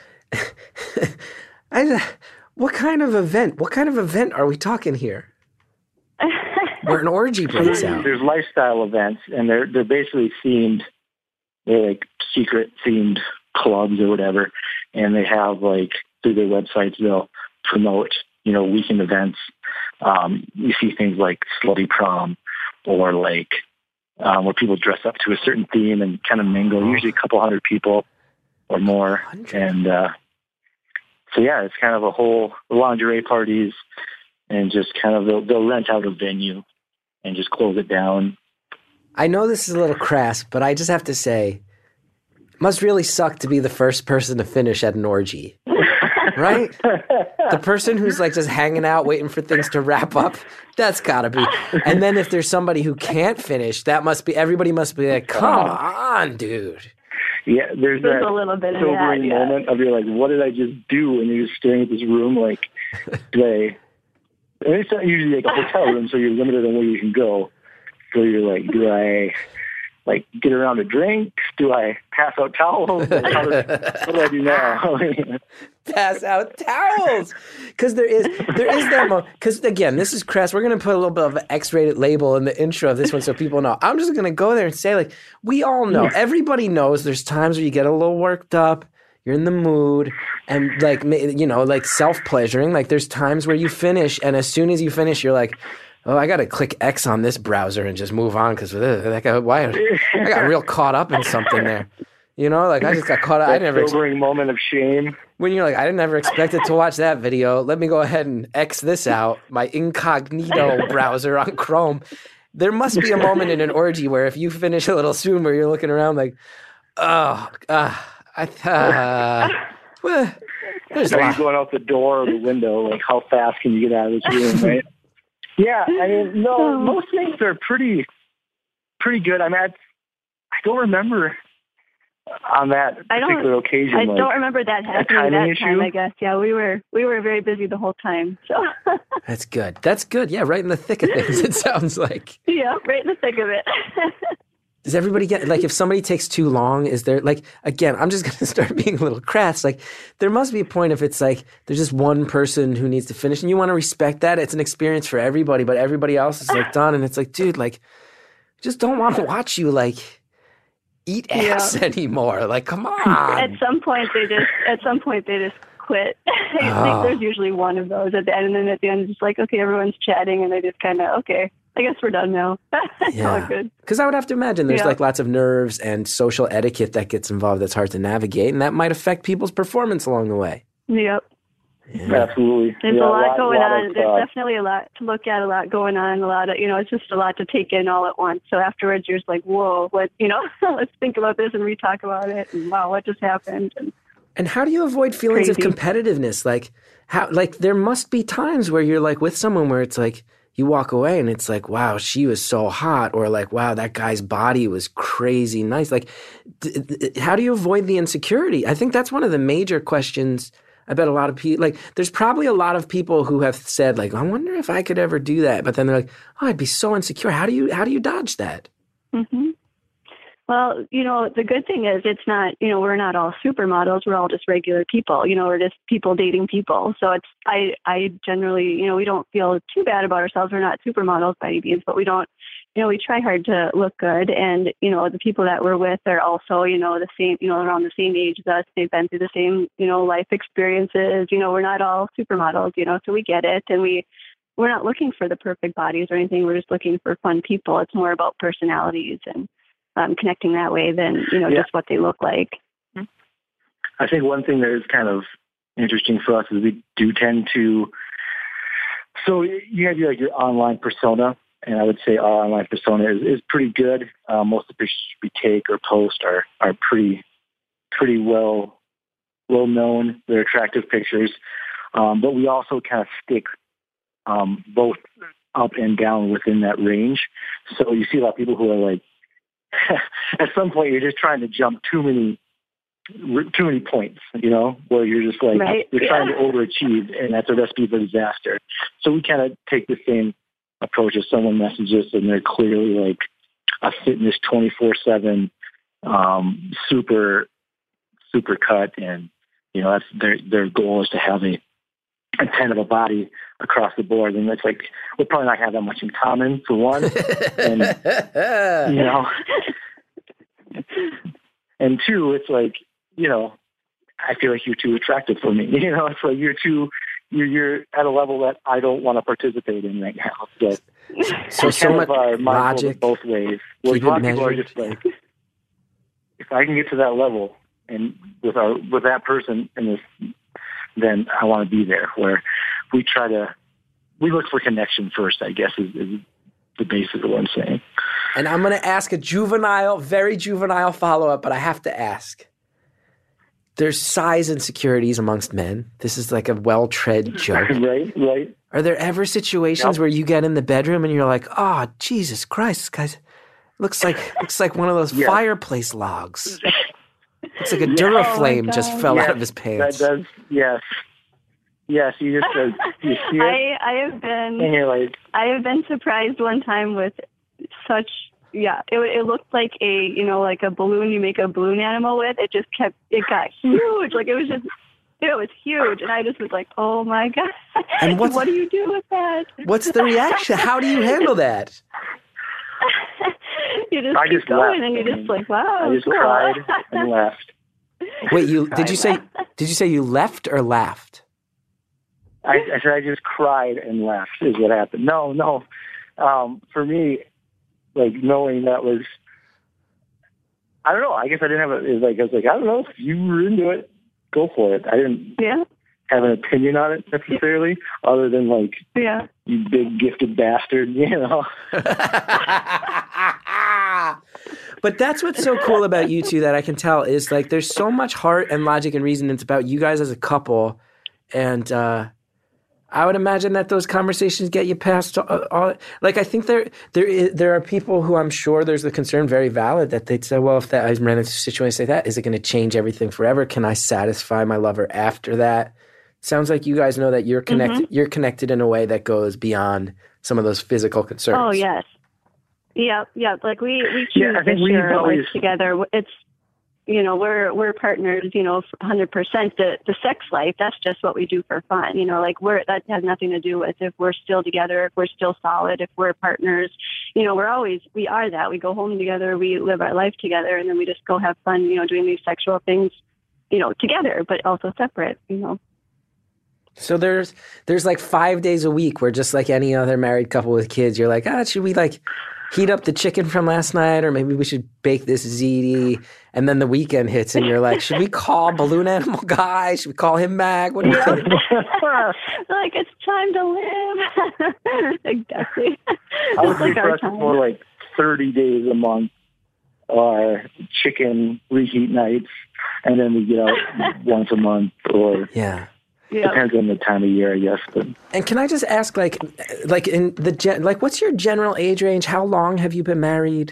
I, what kind of event, what kind of event are we talking here? Where an orgy breaks out. There's lifestyle events, and they're, they're basically themed, they're like secret themed clubs or whatever. And they have like, through their websites, they'll promote, you know, weekend events. Um, you see things like Slutty Prom or like um, where people dress up to a certain theme and kind of mingle, usually a couple hundred people or more. And uh, so, yeah, it's kind of a whole lingerie parties and just kind of they'll, they'll rent out a venue and just close it down. I know this is a little crass, but I just have to say, it must really suck to be the first person to finish at an orgy. Right? The person who's like just hanging out, waiting for things to wrap up, that's gotta be. And then if there's somebody who can't finish, that must be, everybody must be like, come on, dude. Yeah, there's, There's that a little bit of sobering that, yeah. moment of you're like, what did I just do? And you're just staring at this room like, do I, and it's not usually like a hotel room, so you're limited on where you can go. So you're like, do I like get around to drinks? Do I pass out towels? Like, how does, what do I do now? Pass out towels, because there is there is that moment. Because again, this is crass. We're gonna put a little bit of an X-rated label in the intro of this one so people know. I'm just gonna go there and say, like, we all know, everybody knows. There's times where you get a little worked up, you're in the mood, and like you know, like self-pleasuring. Like there's times where you finish, and as soon as you finish, you're like, oh, I gotta click X on this browser and just move on because that guy, why I got real caught up in something there. You know, like I just got caught up. That I never sobering ex- moment of shame. When you're like, I never expected to watch that video. Let me go ahead and X this out. My incognito browser on Chrome. There must be a moment in an orgy where if you finish a little soon, where you're looking around like, oh, uh, I, uh, well, there's a Are you lot. going out the door or the window? Like, how fast can you get out of this room, right? Yeah, I mean, no, most things are pretty, pretty good. I mean, I, I don't remember on that I don't- particular occasion. I like, don't remember that happening timing that issue? time, I guess. Yeah, we were we were very busy the whole time. So That's good. That's good. Yeah, right in the thick of things, it sounds like. yeah, right in the thick of it. Does everybody get, like, if somebody takes too long, is there, like, again, I'm just going to start being a little crass. Like, there must be a point if it's like, there's just one person who needs to finish, and you want to respect that. It's an experience for everybody, but everybody else is, like, done. And it's like, dude, like, just don't want to watch you, like, eat ass Yeah. anymore. Like, come At on. some point, they just at some point they just quit. I Oh. think there's usually one of those at the end, and then at the end, it's just like, okay, everyone's chatting, and they just kind of okay. I guess we're done now. It's all Yeah. good. Because I would have to imagine there's Yeah. like lots of nerves and social etiquette that gets involved that's hard to navigate, and that might affect people's performance along the way. Yep. Absolutely. There's Yeah, a lot going lot on. of, There's uh, definitely a lot to look at, a lot going on, a lot of, you know, it's just a lot to take in all at once. So afterwards, you're just like, whoa, what, you know, let's think about this and re-talk about it. And wow, what just happened? And And how do you avoid feelings Crazy. of competitiveness? Like how like there must be times where you're like with someone where it's like you walk away and it's like, wow, she was so hot, or like, wow, that guy's body was crazy nice. Like d- d- how do you avoid the insecurity? I think that's one of the major questions. I bet a lot of people, like, there's probably a lot of people who have said, like, I wonder if I could ever do that. But then they're like, oh, I'd be so insecure. How do you, how do you dodge that? hmm Well, you know, the good thing is it's not, you know, we're not all supermodels. We're all just regular people. You know, we're just people dating people. So it's, I, I generally, you know, we don't feel too bad about ourselves. We're not supermodels by any means, but we don't, you know, we try hard to look good. And, you know, the people that we're with are also, you know, the same, you know, around the same age as us. They've been through the same, you know, life experiences. You know, we're not all supermodels, you know, so we get it. And we, we're not looking for the perfect bodies or anything. We're just looking for fun people. It's more about personalities and um, connecting that way than, you know, Yeah. just what they look like. I think one thing that is kind of interesting for us is we do tend to, so you have your, like your online persona, and I would say our online persona is, is pretty good. Uh, most of the pictures we take or post are, are pretty, pretty well, well known. They're attractive pictures. Um, but we also kind of stick um, both up and down within that range. So you see a lot of people who are like, at some point you're just trying to jump too many too many points, you know, where you're just like, Right. you're Yeah. trying to overachieve, and that's a recipe for disaster. So we kind of take the same approach. If someone messages and they're clearly like a fitness twenty-four seven, um, super, super cut, and, you know, that's their, their goal is to have a, a ten of a body across the board. And it's like, we'll probably not have that much in common, for one. And, you know, and two, it's like, you know, I feel like you're too attractive for me. You know, it's like you're too, you're, you're at a level that I don't want to participate in right now. So, So, so kind much of are mindful of logic. it both ways. Where Keep a lot it of people are measured. just like, if I can get to that level and with our with that person in this, then I want to be there. Where we try to, we look for connection first, I guess, is, is the basis of what I'm saying. And I'm going to ask a juvenile, very juvenile follow-up, but I have to ask. There's size insecurities amongst men. This is like a well-tread joke. Right, right. Are there ever situations Yep. where you get in the bedroom and you're like, oh, Jesus Christ, this guy's looks like looks like one of those Yes. fireplace logs. Looks like a Yeah. Duraflame Oh my just God. fell out Yes, of his That pants. does, yes. Yes, you just, uh, you see it, I, I have and been, you're like, I have been surprised one time with such, yeah, it, it looked like a, you know, like a balloon you make a balloon animal with. It just kept, it got huge. Like it was just, it was huge. And I just was like, oh my God. And what's- what do you do with that? What's the reaction? How do you handle that? you just I keep just going left. and you're just like, wow. I just cool. cried and left. Wait, you did you say did you say you left or laughed? I, I said I just cried and left is what happened. No, no. Um, for me, like knowing that was, I don't know. I guess I didn't have a, it was like, I was like, I don't know. If you were into it, go for it. I didn't Yeah, have an opinion on it necessarily, other than like, yeah. you big gifted bastard, you know. But that's what's so cool about you two that I can tell is like there's so much heart and logic and reason. It's about you guys as a couple, and uh, I would imagine that those conversations get you past all. all like I think there there is, there are people who I'm sure there's the concern very valid that they'd say, well, if that I ran into a situation like that, is it going to change everything forever? Can I satisfy my lover after that? Sounds like you guys know that you're connected. Mm-hmm. You're connected in a way that goes beyond some of those physical concerns. Oh, yes. Yeah, yeah. Like we, we choose Yeah, I think to we've share our always- life together. It's, you know, we're we're partners, you know, one hundred percent. The the sex life, that's just what we do for fun. You know, like we're that has nothing to do with if we're still together, if we're still solid, if we're partners. You know, we're always we are that. We go home together, we live our life together, and then we just go have fun, you know, doing these sexual things, you know, together, but also separate, you know. So there's there's like five days a week where just like any other married couple with kids, you're like, ah, should we like heat up the chicken from last night, or maybe we should bake this ziti? And then the weekend hits, and you're like, should we call Balloon Animal Guy? Should we call him Mag? What do you think? Like, it's time to live. Exactly. I would It's like say our for us, it's time. more like thirty days a month are chicken reheat nights, and then we get out once a month, or Yeah. Yeah. depends on the time of year, I guess. But And can I just ask, like, like in the gen- like, what's your general age range? How long have you been married?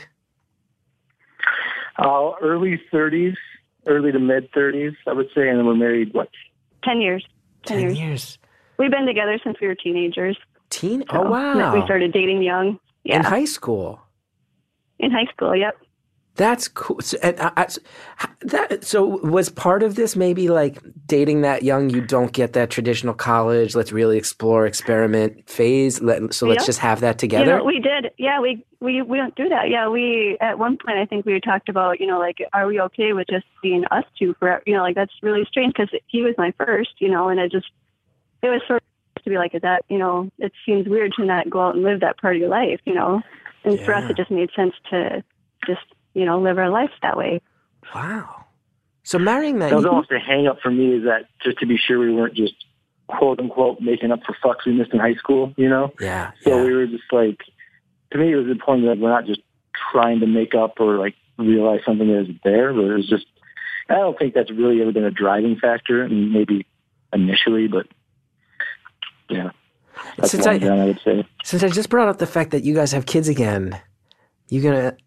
uh, early thirties, early to mid thirties, I would say, and then we're married what? Ten years. Ten, years. years. We've been together since we were teenagers. Teen? So Oh wow. We started dating young. Yeah. In high school. In high school, yep. That's cool. So, and I, I, that, so was part of this maybe like dating that young, you don't get that traditional college, let's really explore, experiment phase. Let, so let's Yeah. just have that You together. know, we did. Yeah, we, we we don't do that. Yeah, we at one point I think we talked about, you know, like, are we okay with just being us two for, you know, like that's really strange because he was my first, you know, and it just it was sort of to be like, is that, you know, it seems weird to not go out and live that part of your life, you know, and for us Yeah. it just made sense to just, you know, live our life that way. Wow. So marrying that, That was you- almost a hang up for me, is that just to be sure we weren't just quote unquote making up for fucks we missed in high school, you know? yeah, So yeah. we were just like, to me, it was important that we're not just trying to make up or like realize something that is there, but it was just, I don't think that's really ever been a driving factor, and maybe initially, but yeah, that's Since one I- down, I would say. Since I just brought up the fact that you guys have kids again, you gonna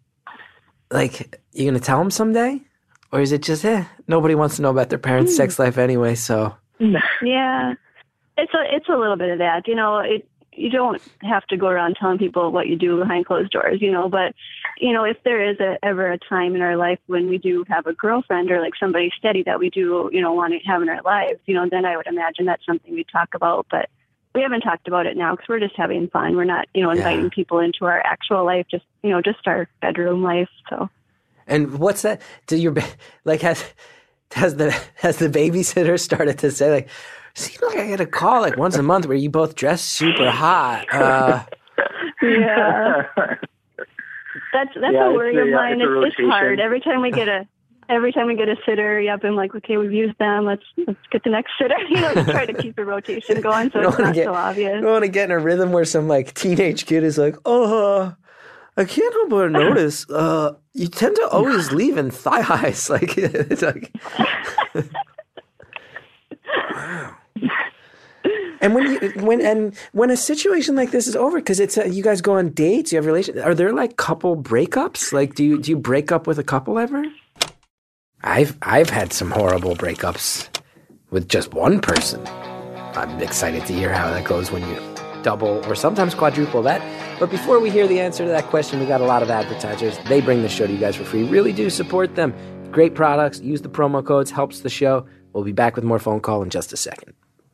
like you gonna tell them someday, or is it just eh? Nobody wants to know about their parents' sex life anyway. So Yeah, it's a it's a little bit of that. You know, it you don't have to go around telling people what you do behind closed doors. You know, but you know, if there is a, ever a time in our life when we do have a girlfriend or like somebody steady that we do, you know, want to have in our lives, you know, then I would imagine that's something we talk about. But we haven't talked about it now because we're just having fun. We're not, you know, inviting Yeah. people into our actual life. Just you know, just our bedroom life. So. And what's that? Do your ba- like has has the has the babysitter started to say like, seems like I get a call like once a month where you both dress super hot. Uh, Yeah. That's that's Yeah, a it's worry a- of yeah, mine. it's a It's, it's rotation. hard every time we get a every time we get a sitter. Yep, I'm like, okay, we've used them. Let's let's get the next sitter. You know, just try to keep the rotation going so You it's don't wanna not get- so I obvious. don't want to get in a rhythm where some like teenage kid is like, oh, uh, I can't help but notice uh, you tend to always leave in thigh highs. Like it's like. Wow. And when you when and when a situation like this is over, because it's a, you guys go on dates, you have relations. Are there like couple breakups? Like, do you do you break up with a couple ever? I've I've had some horrible breakups with just one person. I'm excited to hear how that goes when you double or sometimes quadruple that. But before we hear the answer to that question, we got a lot of advertisers. They bring the show to you guys for free. Really do support them. Great products. Use the promo codes. Helps the show. We'll be back with more phone call in just a second.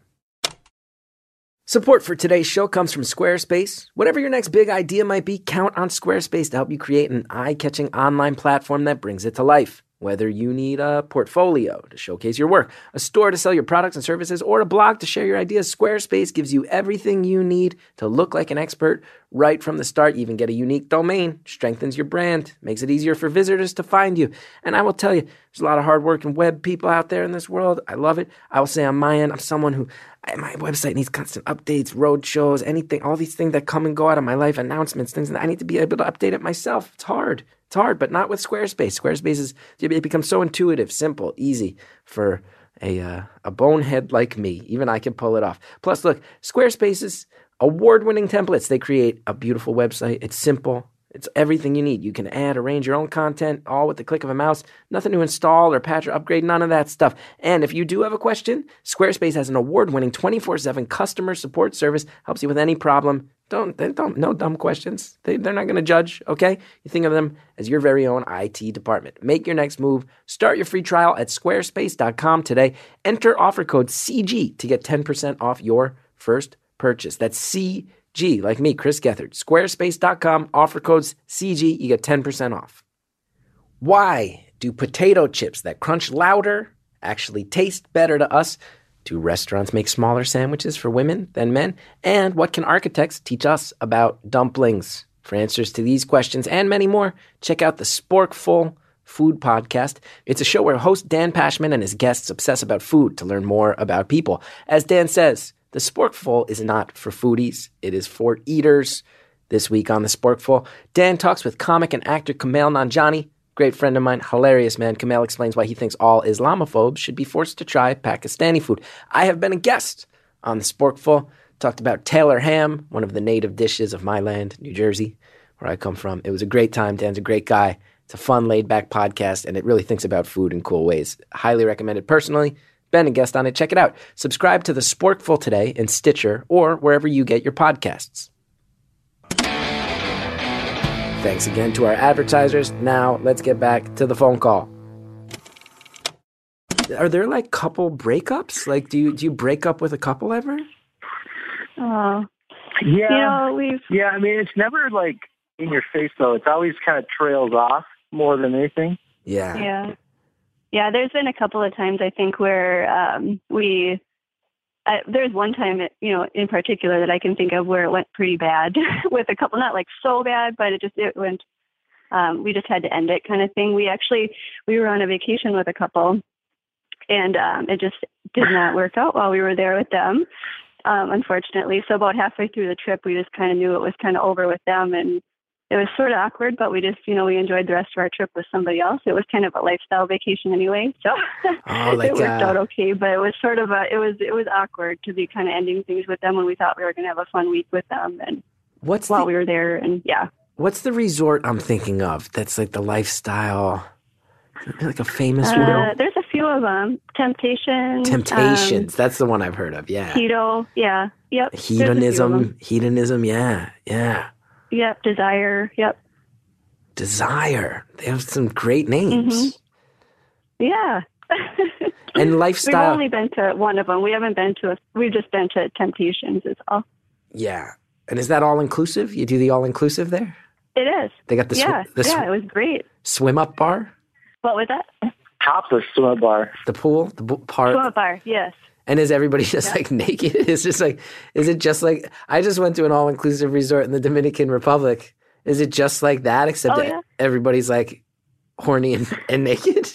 Support for today's show comes from Squarespace. Whatever your next big idea might be, count on Squarespace to help you create an eye-catching online platform that brings it to life. Whether you need a portfolio to showcase your work, a store to sell your products and services, or a blog to share your ideas, Squarespace gives you everything you need to look like an expert right from the start. You even get a unique domain, strengthens your brand, makes it easier for visitors to find you. And I will tell you, there's a lot of hardworking web people out there in this world. I love it. I will say on my end, I'm someone who, my website needs constant updates, road shows, anything, all these things that come and go out of my life, announcements, things that I need to be able to update it myself. It's hard. It's hard, but not with Squarespace. Squarespace is, it becomes so intuitive, simple, easy for a uh, a bonehead like me. Even I can pull it off. Plus, look, Squarespace's award-winning templates. They create a beautiful website. It's simple. It's everything you need. You can add, arrange your own content, all with the click of a mouse. Nothing to install or patch or upgrade, none of that stuff. And if you do have a question, Squarespace has an award-winning twenty-four seven customer support service. Helps you with any problem. Don't, they don't, no dumb questions. They, they're not going to judge, okay? You think of them as your very own I T department. Make your next move. Start your free trial at squarespace dot com today. Enter offer code C G to get ten percent off your first purchase. That's C G, like me, Chris Gethard. Squarespace dot com, offer codes C G, you get ten percent off. Why do potato chips that crunch louder actually taste better to us? Do restaurants make smaller sandwiches for women than men? And what can architects teach us about dumplings? For answers to these questions and many more, check out the Sporkful Food Podcast. It's a show where host Dan Pashman and his guests obsess about food to learn more about people. As Dan says, the Sporkful is not for foodies. It is for eaters. This week on the Sporkful, Dan talks with comic and actor Kumail Nanjiani. Great friend of mine, hilarious man. Kumail explains why he thinks all Islamophobes should be forced to try Pakistani food. I have been a guest on the Sporkful. Talked about Taylor ham, one of the native dishes of my land, New Jersey, where I come from. It was a great time. Dan's a great guy. It's a fun, laid-back podcast, and it really thinks about food in cool ways. Highly recommended personally. Been a guest on it. Check it out. Subscribe to the Sporkful today in Stitcher or wherever you get your podcasts. Thanks again to our advertisers. Now, let's get back to the phone call. Are there, like, couple breakups? Like, do you do you break up with a couple ever? Oh, Yeah. you know, we've Yeah, I mean, it's never, like, in your face, though. It's always kind of trails off more than anything. Yeah. yeah, yeah. There's been a couple of times I think where um, we. I, there's one time, you know, in particular that I can think of where it went pretty bad with a couple. Not like so bad, but it just it went. Um, we just had to end it, kind of thing. We actually we were on a vacation with a couple, and um, it just did not work out while we were there with them. Um, unfortunately. So about halfway through the trip, we just kind of knew it was kind of over with them, and it was sort of awkward, but we just, you know, we enjoyed the rest of our trip with somebody else. It was kind of a lifestyle vacation anyway, so Oh, like, it worked uh, out okay, but it was sort of a, it was, it was awkward to be kind of ending things with them when we thought we were going to have a fun week with them, and What's while the, we were there, and yeah. what's the resort I'm thinking of that's like the lifestyle, like a famous Uh, one? there's a few of them. Temptation. Temptations. That's the one I've heard of, yeah. Um, keto. Yeah. Yep. There's a few of them. Hedonism. Hedonism, yeah. Yeah. Yep. Desire. Yep. Desire. They have some great names. Yeah. And We've lifestyle. only been to one of them. We haven't been to a, we've just been to Temptations is all. Yeah. And is that all inclusive? You do the all inclusive there? It is. They got the, sw- Yeah. the sw- yeah. It was great. swim up bar, What was that? Topless swim bar. the pool, the bo- part. Swim bar. Yes. And is everybody just like naked? It's just like, is it just like, I just went to an all inclusive resort in the Dominican Republic. Is it just like that, except Oh, that yeah. everybody's like horny and, and naked?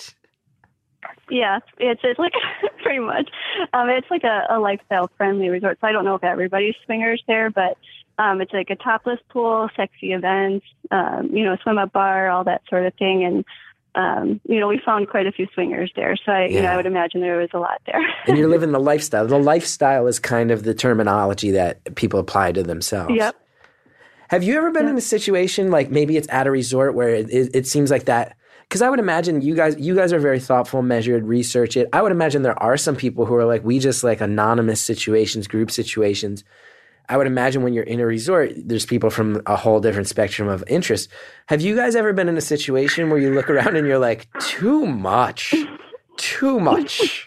Yeah. It's, it's like pretty much, um, it's like a, a lifestyle friendly resort. So I don't know if everybody's swingers there, but um, it's like a topless pool, sexy events, um, you know, swim up bar, all that sort of thing. And, um, you know, we found quite a few swingers there. So I, you know, Yeah. I would imagine there was a lot there. And you're living the lifestyle. The lifestyle is kind of the terminology that people apply to themselves. Yep. Have you ever been Yep. in a situation like maybe it's at a resort where it, it, it seems like that? Because I would imagine you guys, you guys are very thoughtful, measured, research it. I would imagine there are some people who are like, we just like anonymous situations, group situations. I would imagine when you're in a resort, there's people from a whole different spectrum of interest. Have you guys ever been in a situation where you look around and you're like, too much, too much?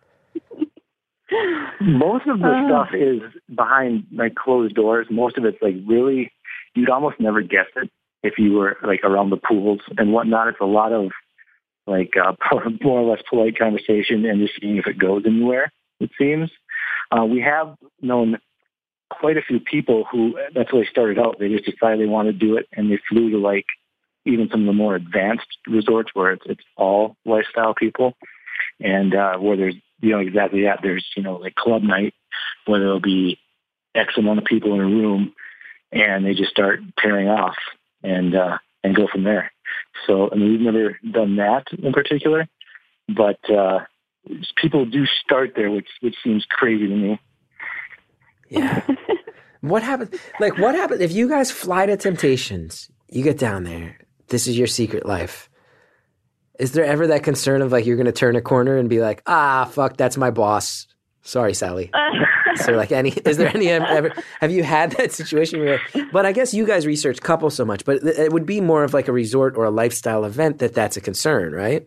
Most of the Uh. stuff is behind like closed doors. Most of it's like really, you'd almost never guess it if you were like around the pools and whatnot. It's a lot of like uh, more or less polite conversation and just seeing if it goes anywhere, it seems. Uh, we have known quite a few people who, that's where they started out. They just decided they want to do it, and they flew to like even some of the more advanced resorts where it's, it's all lifestyle people, and uh, where there's, you know, exactly that. There's, you know, like club night where there'll be X amount of people in a room, and they just start pairing off and uh, and go from there. So, I mean, we've never done that in particular, but uh, people do start there, which which seems crazy to me. Yeah. What happens? Like, what happens if you guys fly to Temptations? You get down there. This is your secret life. Is there ever that concern of like you're going to turn a corner and be like, ah, fuck, that's my boss. Sorry, Sally. Is there like any? Is there any ever? Have you had that situation where? Like, but I guess you guys research couples so much, but it would be more of like a resort or a lifestyle event that that's a concern, right?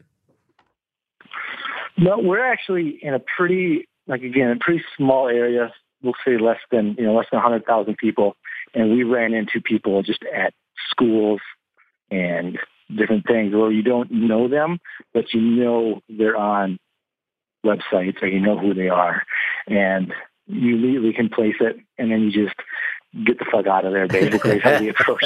No, we're actually in a pretty, like again, a pretty small area. We'll say less than, you know, less than one hundred thousand people. And we ran into people just at schools and different things where you don't know them, but you know they're on websites or you know who they are. and you immediately can place it, and then you just get the fuck out of there, basically, is how we approach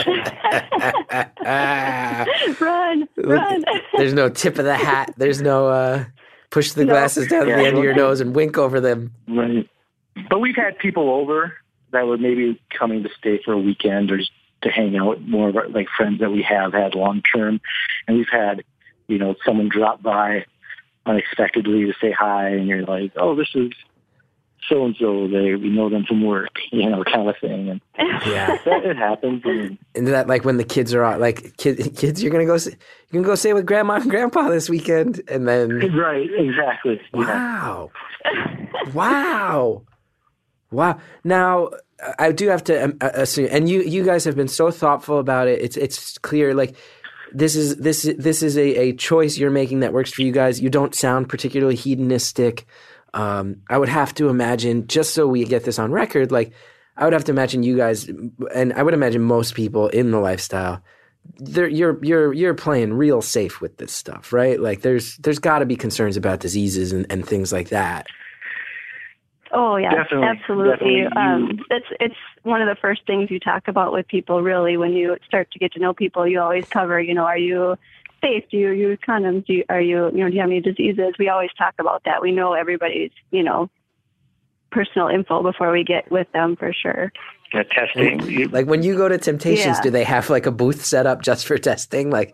it. Run, run. There's no tip of the hat. There's no uh, push the No. glasses down Yeah, to the end of no. your nose and wink over them. Right. But we've had people over that were maybe coming to stay for a weekend or just to hang out, more of our, like friends that we have had long term. And we've had, you know, someone drop by unexpectedly to say hi, and you're like, oh, this is so-and-so, they, we know them from work, you know, kind of thing. And Yeah. that, it happens. And And that, like, when the kids are out, like, kid, kids, you're going to go, s- you can go stay with grandma and grandpa this weekend. And then, right, exactly. Yeah. wow. Wow. Wow. Now, I do have to um, uh, assume, and you, you guys have been so thoughtful about it. It's, it's clear, like, this is, this, this is a, a choice you're making that works for you guys. You don't sound particularly hedonistic. Um, I would have to imagine, just so we get this on record, like, I would have to imagine you guys, and I would imagine most people in the lifestyle, they're, you're you're you're playing real safe with this stuff, right? Like, there's there's got to be concerns about diseases and, and things like that. Oh yeah, Definitely, absolutely. definitely. Um, it's it's one of the first things you talk about with people. Really, when you start to get to know people, you always cover. You know, are you safe? Do you use condoms? Do you, are you you know do you have any diseases? We always talk about that. We know everybody's you know personal info before we get with them for sure. Yeah, testing. You- Like, when you go to Temptations, Yeah. do they have like a booth set up just for testing? Like,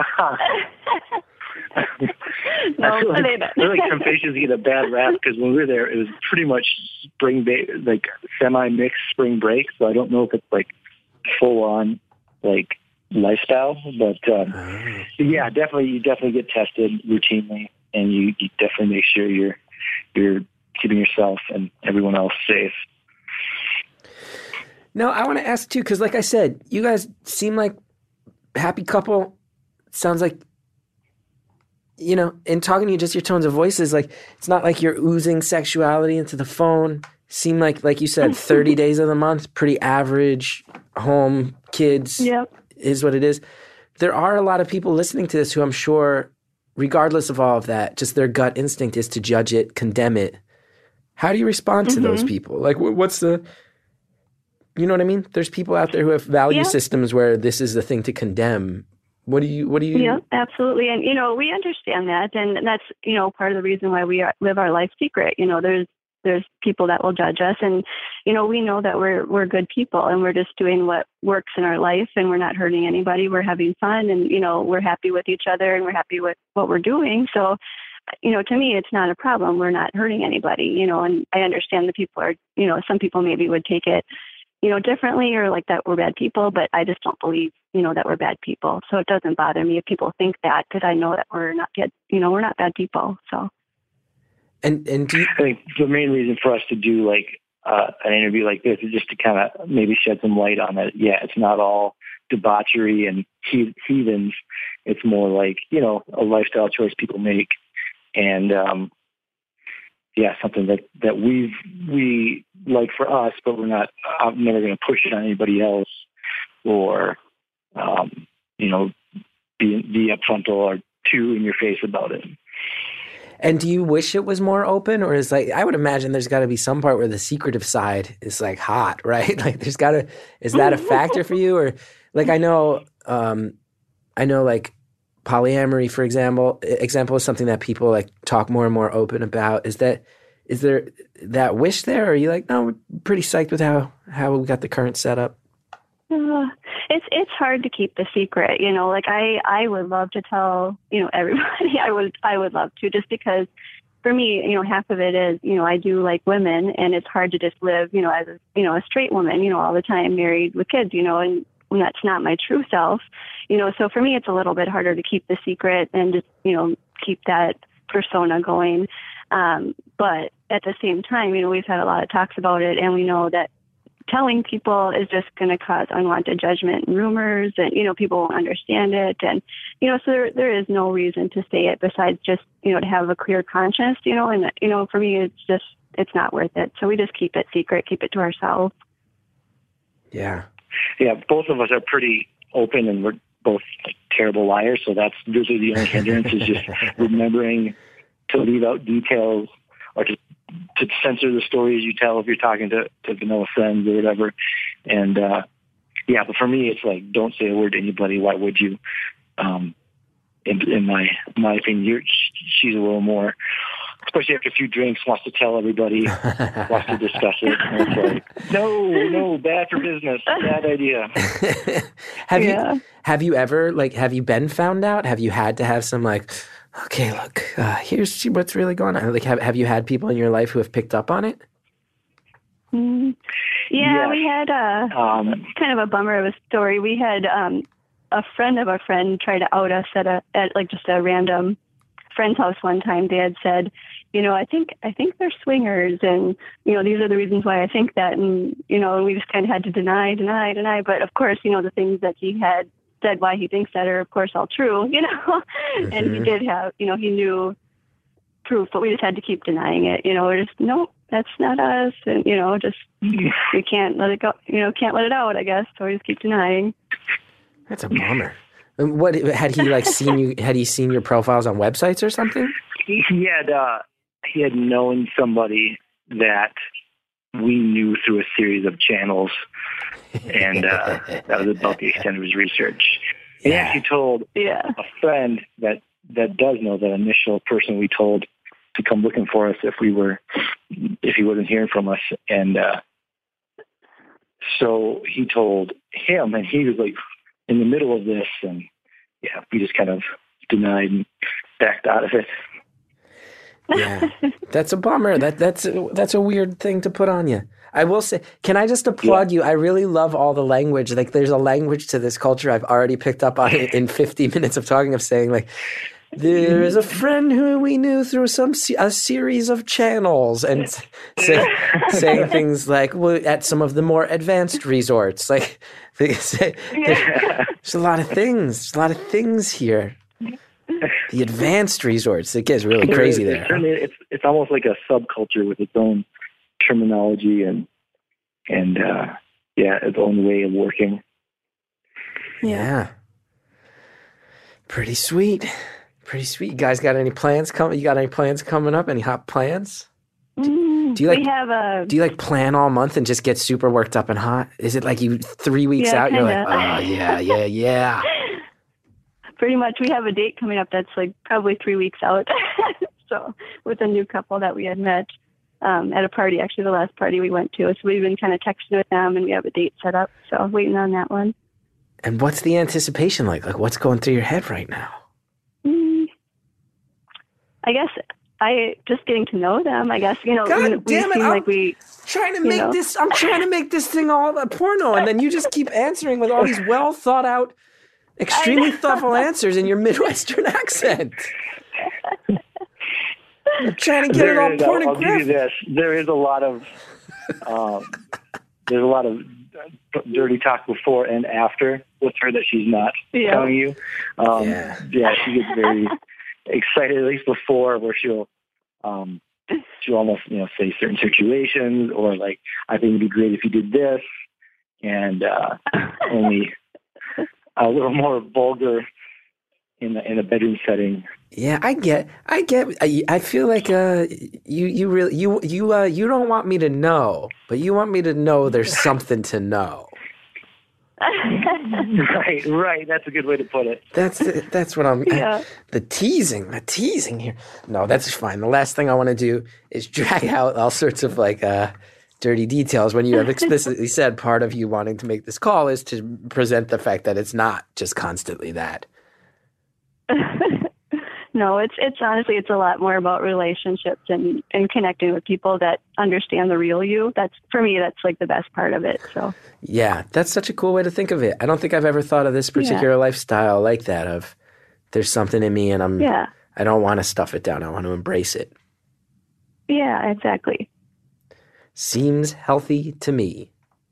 No, I feel like, they I feel like Temptations get a bad rap because when we were there, it was pretty much spring ba- like semi-mixed spring break. So I don't know if it's like full-on like lifestyle, but um, yeah, definitely you definitely get tested routinely, and you, you definitely make sure you're you're keeping yourself and everyone else safe. no, I want to ask too, because like I said, you guys seem like a happy couple. Sounds like, you know, in talking to you, just your tones of voices, like, it's not like you're oozing sexuality into the phone. Seem like, like you said, thirty days of the month, pretty average, home, kids, Yep. is what it is. There are a lot of people listening to this who I'm sure, regardless of all of that, just their gut instinct is to judge it, condemn it. How do you respond to those people? Like, wh- what's the, you know what I mean? There's people out there who have value Yeah. systems where this is the thing to condemn. What do you, what do you, Yeah, absolutely. And, you know, we understand that. And that's, you know, part of the reason why we are, live our life secret. You know, there's, there's people that will judge us. And, you know, we know that we're, we're good people and we're just doing what works in our life and we're not hurting anybody. We're having fun and, you know, we're happy with each other and we're happy with what we're doing. So, you know, to me, it's not a problem. We're not hurting anybody, you know, and I understand that people are, you know, some people maybe would take it, you know, differently or like that we're bad people, but I just don't believe, you know, that we're bad people. So it doesn't bother me if people think that because I know that we're not bad, you know, we're not bad people. So. and, and do you, I think the main reason for us to do like uh, an interview like this is just to kind of maybe shed some light on it. Yeah, it's not all debauchery and he- heathens. It's more like, you know, a lifestyle choice people make. And, um, yeah, something that, that we we like for us, but we're not, I'm never going to push it on anybody else or, um, you know, be, be upfront or too in your face about it. and do you wish it was more open, or is like, I would imagine there's got to be some part where the secretive side is like hot, right? Like, there's got to, is that a factor for you? Or like, I know, um, I know like polyamory, for example, example is something that people like talk more and more open about. Is that, is there that wish there? Or are you like, no, we're pretty psyched with how, how we got the current setup? Uh, it's it's hard to keep the secret, you know. Like I, I would love to tell, you know, everybody. I would I would love to, just because for me, you know, half of it is, you know, I do like women, and it's hard to just live, you know, as a, you know, a straight woman, you know, all the time, married with kids, you know, and when that's not my true self, you know. So for me, it's a little bit harder to keep the secret and just, you know, keep that persona going. Um, but at the same time, you know, we've had a lot of talks about it, and we know that telling people is just going to cause unwanted judgment and rumors, and, you know, people won't understand it. And, you know, so there, there is no reason to say it besides just, you know, to have a clear conscience, you know, and, you know, for me, it's just, it's not worth it. So we just keep it secret, keep it to ourselves. Yeah. Yeah, both of us are pretty open, and we're both like terrible liars. So that's usually the only hindrance is just remembering to leave out details or to to censor the stories you tell if you're talking to, to vanilla friends or whatever. And, uh, yeah, but for me, it's like, don't say a word to anybody. Why would you? Um, in, in my, my opinion, you're, she's a little more, especially after a few drinks, wants to tell everybody, wants to discuss it. And it's like, no, no, bad for business, bad idea. have Yeah. you have you ever like have you been found out? Have you had to have some like, okay, look, uh, here's what's really going on. Like, have have you had people in your life who have picked up on it? Mm. Yeah, Yes. we had a Um, kind of a bummer of a story. We had um, a friend of a friend try to out us at a at like just a random friend's house one time. They had said, you know, I think I think they're swingers, and you know, these are the reasons why I think that, and you know, we just kind of had to deny, deny, deny. But of course, you know, the things that he had said why he thinks that are, of course, all true. You know, and he Mhm. did have, you know, he knew proof, but we just had to keep denying it. You know, we're just nope, that's not us, and you know, just we can't let it go. You know, can't let it out, I guess. So we just keep denying. That's a bummer. And what had he like seen you? Had he seen your profiles on websites or something? he, he had uh, he had known somebody that we knew through a series of channels, and uh, that was about the extent of his research. And he Yeah. actually told Yeah. a friend that that does know that initial person we told to come looking for us if we were if he wasn't hearing from us, and uh, so he told him, and he was like in the middle of this, and yeah, we just kind of denied and backed out of it. Yeah, that's a bummer. That that's that's a weird thing to put on you. I will say, can I just applaud you? I really love all the language. Like, there's a language to this culture I've already picked up on it in fifty minutes of talking, of saying like, there is a friend who we knew through some se- a series of channels, and s- say, saying things like, well, at some of the more advanced resorts. Like, they say, there's a lot of things. There's a lot of things here. The advanced resorts. It gets really crazy It is- there. It's, certainly, it's it's almost like a subculture with its own terminology and and uh, yeah, its own way of working. Yeah. Pretty sweet. Pretty sweet. You guys got any plans coming? You got any plans coming up? Any hot plans? Mm, do you like- we have a Do you like plan all month and just get super worked up and hot? Is it like you three weeks Yeah, out, you're like, kinda. oh, yeah, yeah, yeah. pretty much we have a date coming up that's like probably three weeks out. So with a new couple that we had met um, at a party, actually the last party we went to. So we've been kind of texting with them, and we have a date set up. So waiting on that one. And what's the anticipation like? Like, what's going through your head right now? Mm, I guess I just getting to know them. I guess, you know, God we, we damn it, seem I'm- like we. Trying to You make know? this, I'm trying to make this thing all a porno, and then you just keep answering with all these well thought out, extremely thoughtful answers in your Midwestern accent. I'm trying to get it There all is- I'll, I'll give you pornographic. this. There is a lot of um, there's a lot of dirty talk before and after with her that she's not Yeah. telling you. Um, Yeah. yeah, she gets very excited, at least before, where she'll um, she'll almost you know say certain situations, or like, I think it'd be great if you did this, and uh, only a little more vulgar in the in a bedroom setting. Yeah, I get, I get. I, I feel like uh, you, you really, you, you, uh, you don't want me to know, but you want me to know there's something to know. Right, right. That's a good way to put it. That's that's what I'm. Yeah. The teasing, the teasing here. No, that's fine. The last thing I want to do is drag out all sorts of like uh, dirty details when you have explicitly said part of you wanting to make this call is to present the fact that it's not just constantly that. No, it's it's honestly it's a lot more about relationships and, and connecting with people that understand the real you. That's for me. That's like the best part of it. So Yeah, that's such a cool way to think of it. I don't think I've ever thought of this particular lifestyle like that. Of there's something in me, and I'm. yeah, I don't want to stuff it down. I want to embrace it. yeah, exactly. Seems healthy to me.